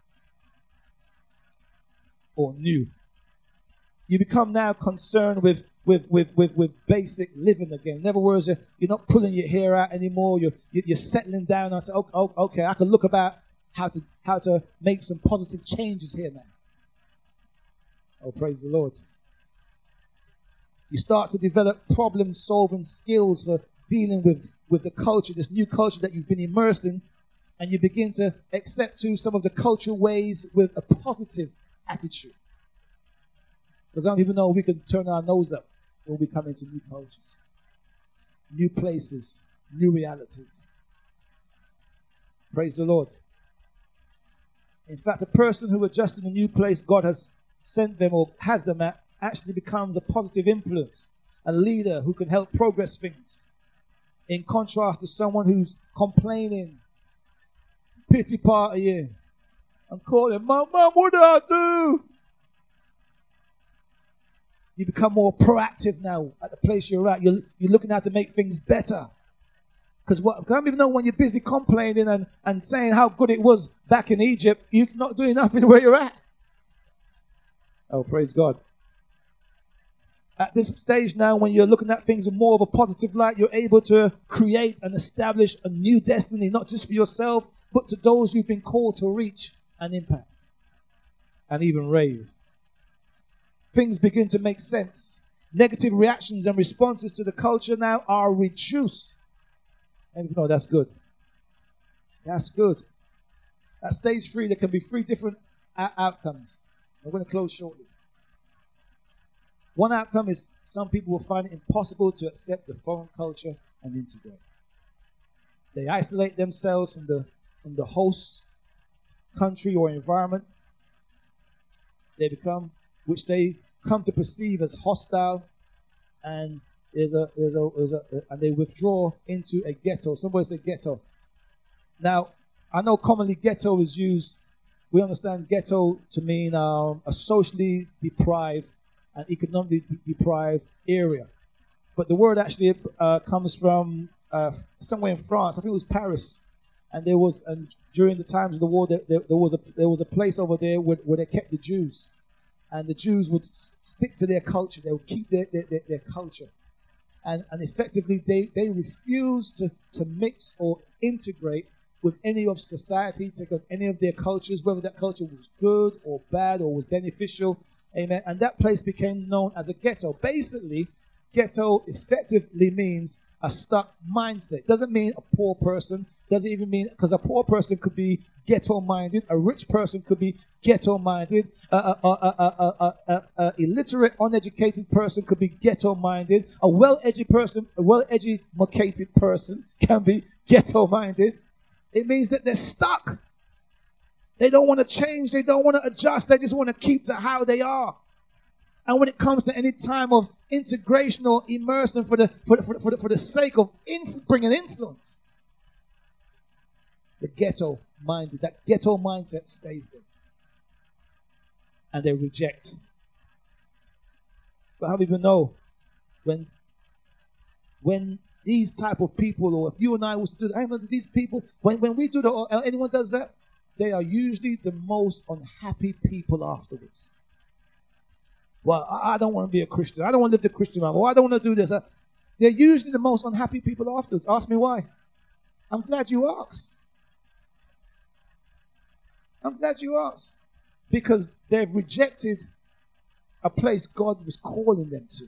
Speaker 1: or new. You become now concerned with basic living again. In other words, you're not pulling your hair out anymore. You're settling down and say, okay, I can look about how to make some positive changes here now. Oh, praise the Lord. You start to develop problem-solving skills for dealing with the culture, this new culture that you've been immersed in, and you begin to accept to some of the cultural ways with a positive attitude. Because some people know we can turn our nose up when we come into new cultures, new places, new realities. Praise the Lord. In fact, a person who adjusts in a new place God has sent them or has them at actually becomes a positive influence, a leader who can help progress things. In contrast to someone who's complaining, pity partying, and calling, Mom, what do I do? You become more proactive now at the place you're at. You're looking how to make things better. Because I don't even know when you're busy complaining and saying how good it was back in Egypt, you're not doing nothing where you're at. Oh, praise God. At this stage now, when you're looking at things with more of a positive light, you're able to create and establish a new destiny, not just for yourself, but to those you've been called to reach and impact and even raise. Things begin to make sense. Negative reactions and responses to the culture now are reduced. And you know, that's good. That's good. At stage 3, there can be 3 different outcomes. I'm going to close shortly. One outcome is some people will find it impossible to accept the foreign culture and integrate. They isolate themselves from the host country or environment. Which they come to perceive as hostile, and and they withdraw into a ghetto. Somebody say ghetto. Now, I know commonly ghetto is used. We understand ghetto to mean a socially deprived and economically deprived area, but the word actually comes from somewhere in France. I think it was Paris, and during the times of the war, there was a place over there where they kept the Jews. And the Jews would stick to their culture. They would keep their culture. And effectively, they refused to mix or integrate with any of society, take on any of their cultures, whether that culture was good or bad or was beneficial. Amen. And that place became known as a ghetto. Basically, ghetto effectively means a stuck mindset. Doesn't mean a poor person. Doesn't even mean, because a poor person could be ghetto-minded. A rich person could be ghetto-minded. Illiterate, uneducated person could be ghetto-minded. A well-educated person can be ghetto-minded. It means that they're stuck. They don't want to change. They don't want to adjust. They just want to keep to how they are. And when it comes to any time of integration or immersion for the sake of bringing influence, that ghetto mindset stays there. And they reject. But how do you know when these type of people, or if you and I was to do that, I remember these people, when we do that, or anyone does that, they are usually the most unhappy people afterwards. Well, I don't want to be a Christian. I don't want to live the Christian life. Or I don't want to do this. They're usually the most unhappy people afterwards. Ask me why. I'm glad you asked. I'm glad you asked. Because they've rejected a place God was calling them to.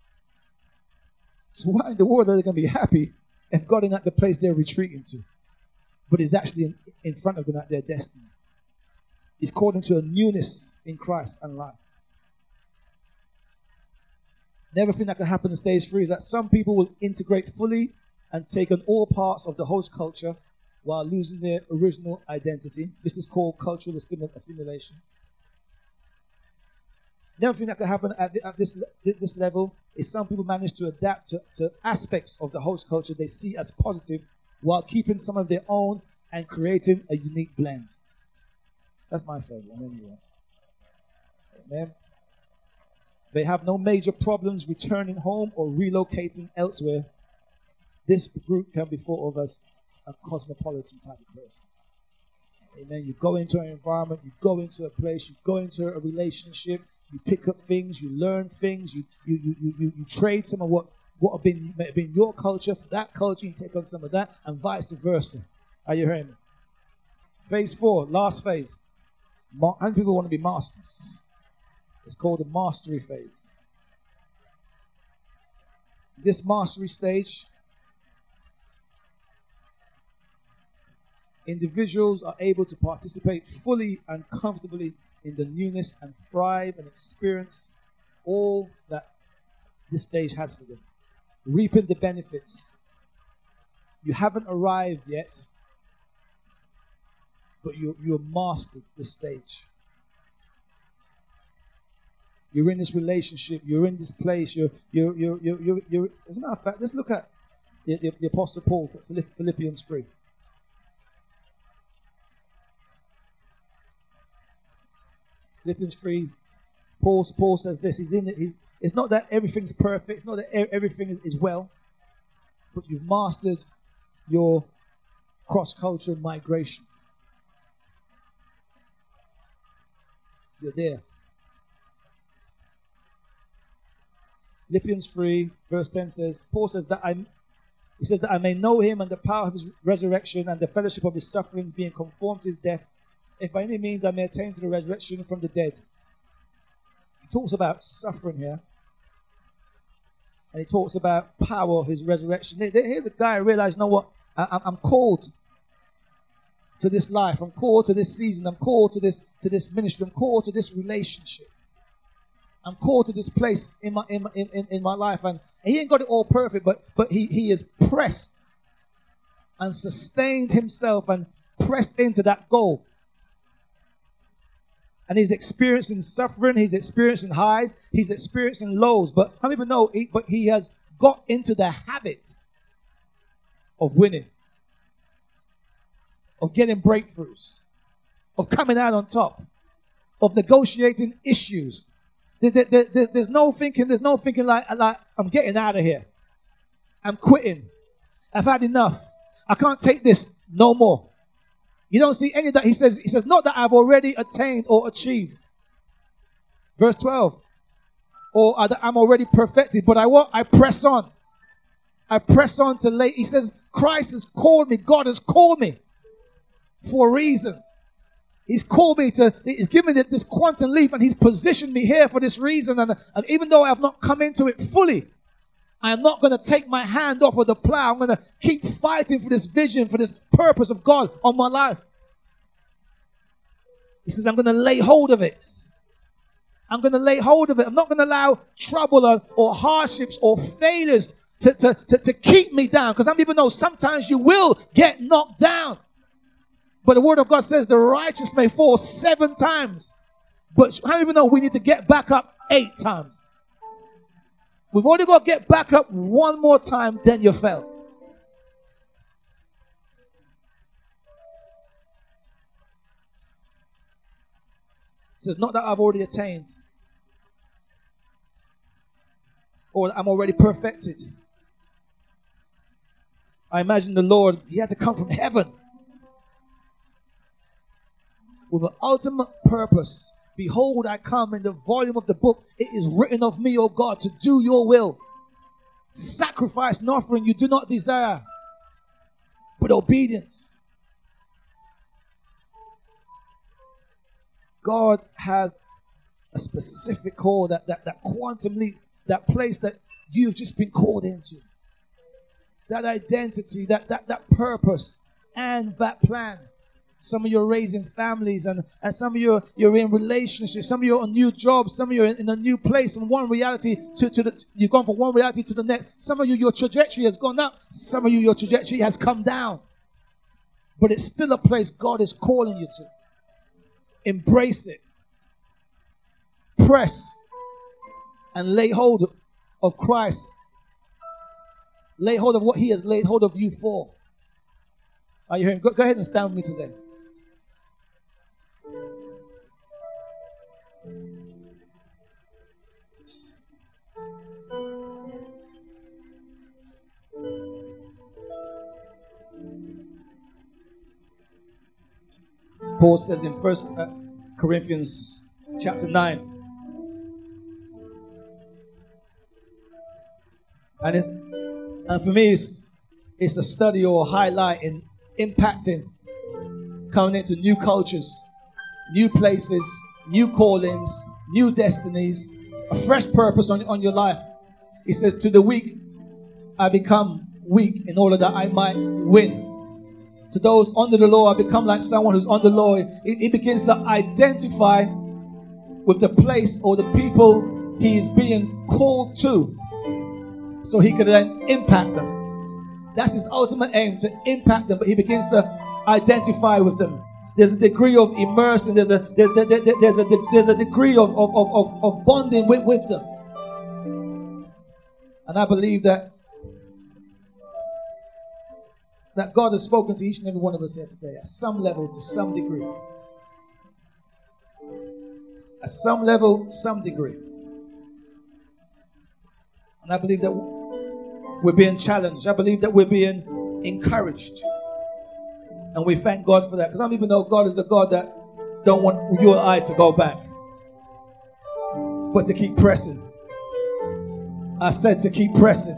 Speaker 1: So why in the world are they going to be happy if God is not the place they're retreating to? But is actually in front of them at their destiny. He's called them to a newness in Christ and life. Never think that can happen in stage 3 is that some people will integrate fully and take on all parts of the host culture while losing their original identity. This is called cultural assimilation. Never think that can happen at this level is some people manage to adapt to aspects of the host culture they see as positive while keeping some of their own and creating a unique blend. That's my favorite one anyway. Amen. They have no major problems returning home or relocating elsewhere. This group can be thought of as a cosmopolitan type of person. Amen. You go into an environment, you go into a place, you go into a relationship, you pick up things, you learn things, you trade some of what may have been your culture for that culture, you take on some of that, and vice versa. Are you hearing me? Phase 4, last phase. How many people want to be masters? It's called the mastery phase. This mastery stage, individuals are able to participate fully and comfortably in the newness and thrive and experience all that this stage has for them, reaping the benefits. You haven't arrived yet, but you're mastered this stage. You're in this relationship. You're in this place. You're. As a matter of fact, let's look at the Apostle Paul, Philippians 3. Philippians 3. Paul says this. It's not that everything's perfect. It's not that everything is well, but you've mastered your cross-cultural migration. You're there. Philippians 3 verse 10 says, Paul says that I may know him and the power of his resurrection and the fellowship of his sufferings, being conformed to his death, if by any means I may attain to the resurrection from the dead. He talks about suffering here. And he talks about power of his resurrection. Here's a guy who realized, you know what? I'm called to this life. I'm called to this season. I'm called to this ministry. I'm called to this relationship. I'm called to this place in my life, and he ain't got it all perfect, but he is pressed and sustained himself and pressed into that goal. And he's experiencing suffering, he's experiencing highs, he's experiencing lows. But how many people know? But he has got into the habit of winning, of getting breakthroughs, of coming out on top, of negotiating issues. There's no thinking like I'm getting out of here. I'm quitting. I've had enough. I can't take this no more. You don't see any of that. He says, not that I've already attained or achieved. Verse 12. Or that I'm already perfected. But I press on. I press on to lay. He says, Christ has called me. God has called me for a reason. He's called me he's given me this quantum leap, and he's positioned me here for this reason. And even though I have not come into it fully, I am not going to take my hand off of the plow. I'm going to keep fighting for this vision, for this purpose of God on my life. He says, I'm going to lay hold of it. I'm going to lay hold of it. I'm not going to allow trouble or hardships or failures to keep me down. Because some people know sometimes you will get knocked down. But the word of God says the righteous may fall 7 times. But how many people know we need to get back up 8 times? We've only got to get back up 1 more time, then you fell. It says, not that I've already attained, or that I'm already perfected. I imagine the Lord, he had to come from heaven with an ultimate purpose. Behold, I come in the volume of the book. It is written of me, O God, to do your will. Sacrifice and offering you do not desire, but obedience. God has a specific call, that quantum leap, that place that you've just been called into. That identity, that purpose, and that plan. Some of you are raising families, and some of you you're in relationships. Some of you are on new jobs. Some of you are in a new place, from one reality you've gone from one reality to the next. Some of you, your trajectory has gone up. Some of you, your trajectory has come down. But it's still a place God is calling you to. Embrace it. Press and lay hold of Christ. Lay hold of what he has laid hold of you for. Are you hearing? Go ahead and stand with me today. Paul says in 1 Corinthians chapter 9, and for me it's a study or a highlight in impacting, coming into new cultures, new places, new callings, new destinies, a fresh purpose on your life. He says, to the weak I become weak in order that I might win. To those under the law, I become like someone who's under the law. He begins to identify with the place or the people he is being called to, so he could then impact them. That's his ultimate aim, to impact them. But he begins to identify with them. There's a degree of immersion. There's a degree of bonding with them. And I believe that God has spoken to each and every one of us here today at some level, to some degree. At some level, some degree. And I believe that we're being challenged. I believe that we're being encouraged. And we thank God for that. Because I don't even know God is the God that don't want you and I to go back, but to keep pressing. I said to keep pressing.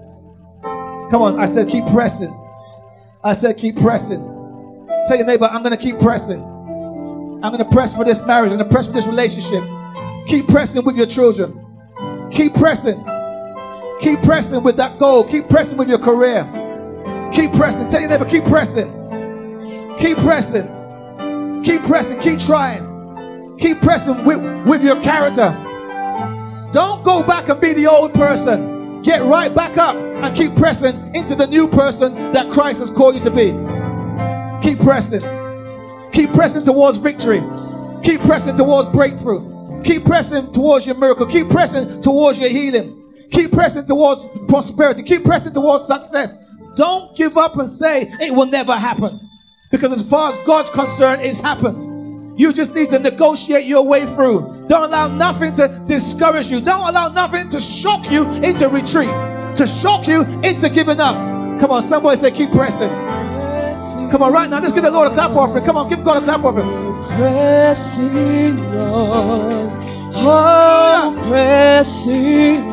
Speaker 1: Come on, I said keep pressing. I said keep pressing. Tell your neighbor, I'm going to keep pressing. I'm going to press for this marriage. I'm going to press for this relationship. Keep pressing with your children. Keep pressing. Keep pressing with that goal. Keep pressing with your career. Keep pressing. Tell your neighbor, keep pressing. Keep pressing. Keep pressing. Keep trying. Keep pressing with your character. Don't go back and be the old person. Get right back up and keep pressing into the new person that Christ has called you to be. Keep pressing. Keep pressing towards victory. Keep pressing towards breakthrough. Keep pressing towards your miracle. Keep pressing towards your healing. Keep pressing towards prosperity. Keep pressing towards success. Don't give up and say it will never happen. Because as far as God's concerned, it's happened. You just need to negotiate your way through. Don't allow nothing to discourage you. Don't allow nothing to shock you into retreat, to shock you into giving up. Come on, somebody say keep pressing. Come on, right now, let's give the Lord a clap offering. Come on, give God a clap offering.
Speaker 2: Pressing on, oh, pressing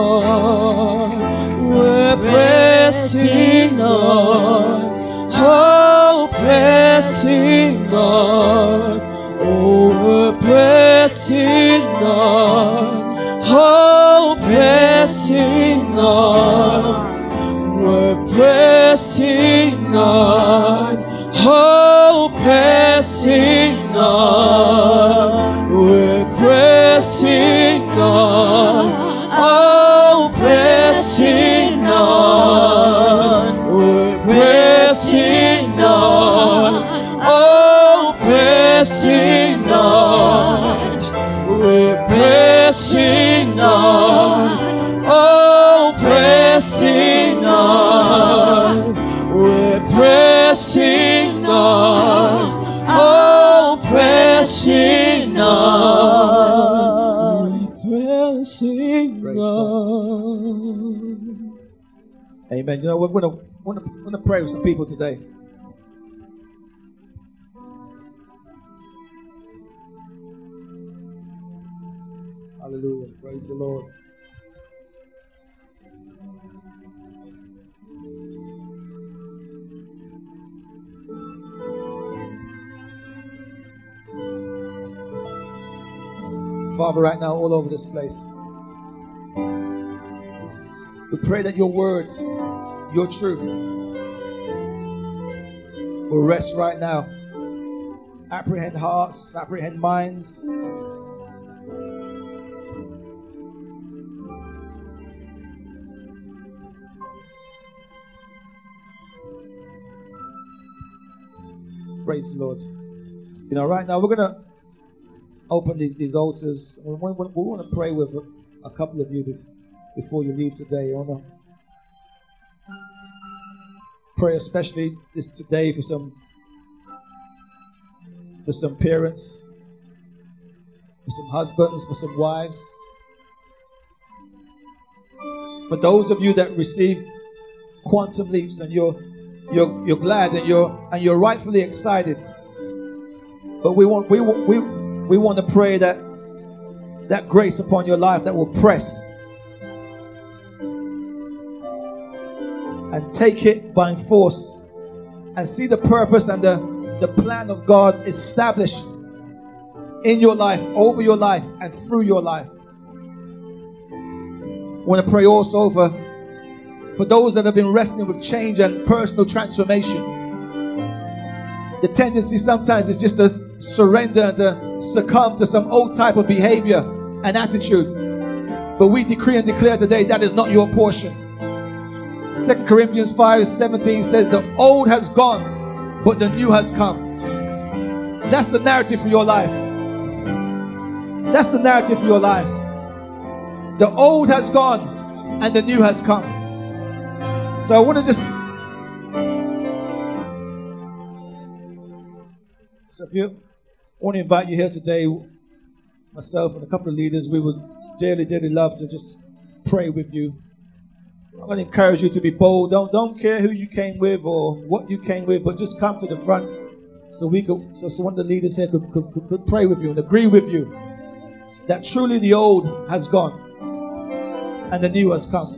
Speaker 2: on, we're pressing on, oh, pressing on, oh, we're pressing on, oh, pressing on, we're pressing on, oh, pressing on, we're pressing on, oh, pressing on, we're pressing on, oh, pressing on, we're pressing on, oh, pressing on, we're pressing on, oh, pressing on, we're pressing on.
Speaker 1: Amen. You know, we're going to pray with some people today. Hallelujah. Praise the Lord. Father, right now, all over this place, we pray that your word, your truth, will rest right now. Apprehend hearts, apprehend minds. Praise the Lord. You know, right now we're going to open these altars. We want to pray with a couple of you before you leave today. I want to pray especially this today for some parents, for some husbands, for some wives. For those of you that receive quantum leaps and you're glad and you're rightfully excited. But we want to pray that grace upon your life that will press and take it by force and see the purpose and the plan of God established in your life, over your life, and through your life. I want to pray also for those that have been wrestling with change and personal transformation. The tendency sometimes is just to surrender and to succumb to some old type of behavior and attitude. But we decree and declare today that is not your portion. 2 Corinthians 5:17 says the old has gone, but the new has come. That's the narrative for your life. That's the narrative for your life. The old has gone and the new has come. So I want to just... So if you I want to invite you here today, myself and a couple of leaders, we would dearly, dearly love to just pray with you. I'm going to encourage you to be bold. Don't care who you came with or what you came with, but just come to the front so one of the leaders here could pray with you and agree with you that truly the old has gone and the new has come.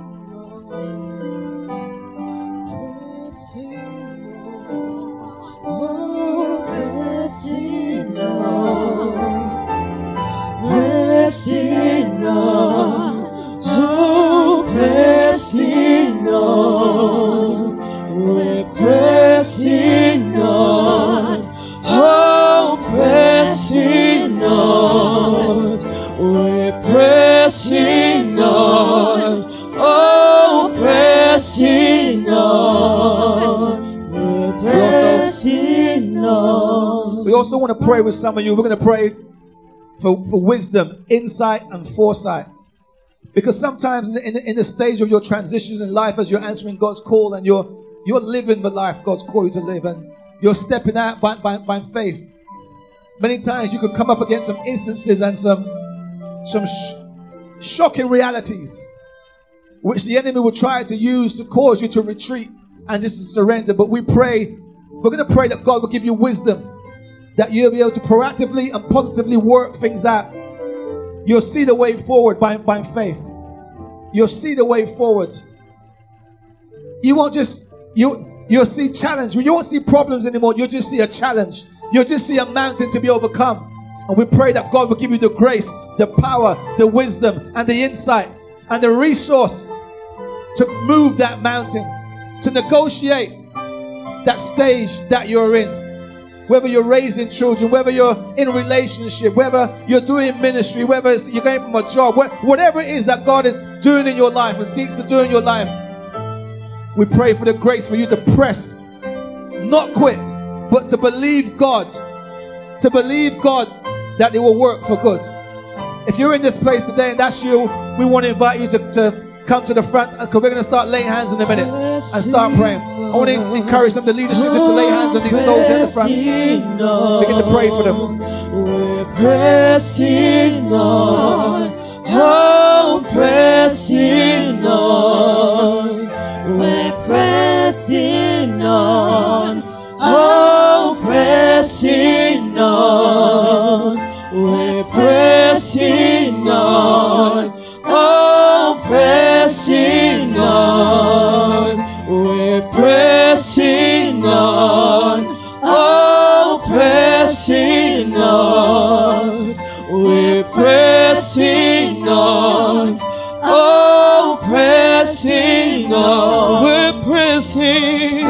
Speaker 2: Pressing on, oh, pressing on, we're pressing on, oh, pressing on, we're pressing on, oh, pressing on, we're pressing on.
Speaker 1: We also want to pray with some of you. We're going to pray for wisdom, insight, and foresight. Because sometimes in the stage of your transitions in life, as you're answering God's call and you're living the life God's called you to live, and you're stepping out by faith, many times you could come up against some instances and some shocking realities which the enemy will try to use to cause you to retreat and just to surrender. But we're going to pray that God will give you wisdom, that you'll be able to proactively and positively work things out. You'll see the way forward by faith. You'll see the way forward. You won't just, you'll see challenge. You won't see problems anymore. You'll just see a challenge. You'll just see a mountain to be overcome. And we pray that God will give you the grace, the power, the wisdom, and the insight, and the resource to move that mountain, to negotiate that stage that you're in. Whether you're raising children, whether you're in a relationship, whether you're doing ministry, whether you're going from a job, whatever it is that God is doing in your life and seeks to do in your life, we pray for the grace for you to press, not quit, but to believe God that it will work for good. If you're in this place today and that's you, we want to invite you to come to the front, because we're going to start laying hands in a minute and start praying. I want to encourage them, the leadership, just to lay hands on these souls here at the front. Begin to pray for them.
Speaker 2: We're pressing on, oh, pressing on. We're pressing on, oh, pressing on. We're pressing pressing on, oh, pressing on. We're pressing on, oh, pressing on. We're pressing on, oh, pressing on. We're pressing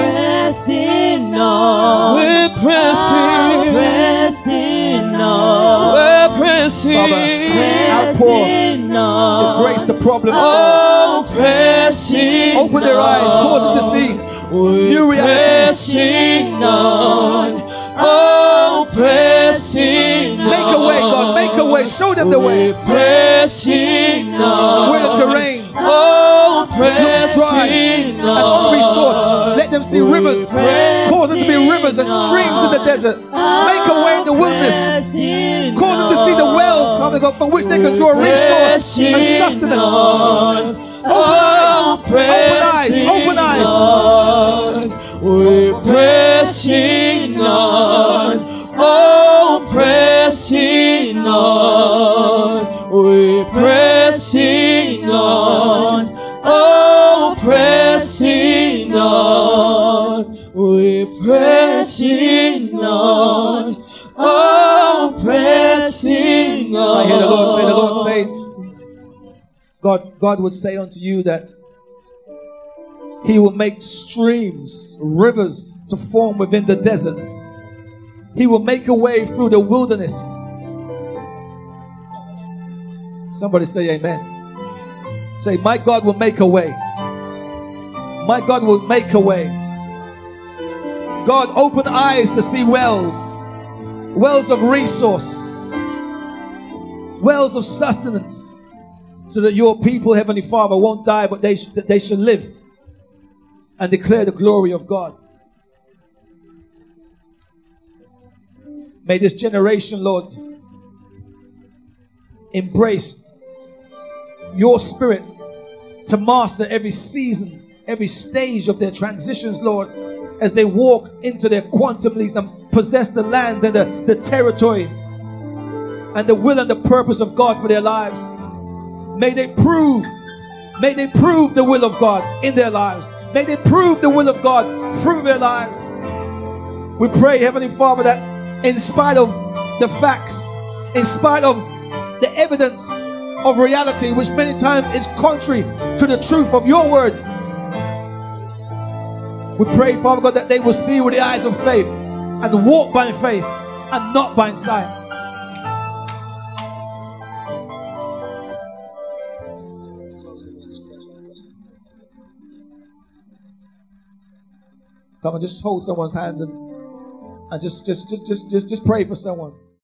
Speaker 2: on. We're pressing, pressing on. We're pressing,
Speaker 1: outpour the grace, the problem.
Speaker 2: oh, pressing.
Speaker 1: Open their eyes, cause them to see new realities.
Speaker 2: Pressing on, oh, pressing on.
Speaker 1: Make a way, God, make a way. Show them the way.
Speaker 2: Pressing on,
Speaker 1: Where the terrain
Speaker 2: oh,
Speaker 1: looks dry
Speaker 2: pressing
Speaker 1: and unresourced. Let them see rivers. Cause them to be rivers and streams in the desert. Make a way in the wilderness. Cause them to see the wells from which they can draw resource and sustenance. Open eyes, open eyes.
Speaker 2: We're pressing on, oh, pressing on. We're pressing on, oh, pressing on. We're pressing on, oh, pressing on.
Speaker 1: I hear the Lord say, God would say unto you that He will make streams, rivers to form within the desert. He will make a way through the wilderness. Somebody say amen. Say, my God will make a way. My God will make a way. God, open eyes to see wells. Wells of resource. Wells of sustenance. So that your people, Heavenly Father, won't die, but they should live and declare the glory of God. May this generation, Lord, embrace your spirit to master every season, every stage of their transitions, Lord, as they walk into their quantum leaps and possess the land and the territory and the will and the purpose of God for their lives. May they prove the will of God in their lives. May they prove the will of God through their lives. We pray, Heavenly Father, that in spite of the facts, in spite of the evidence of reality, which many times is contrary to the truth of your word, we pray, Father God, that they will see with the eyes of faith and walk by faith and not by sight. Come on, just hold someone's hands and just pray for someone.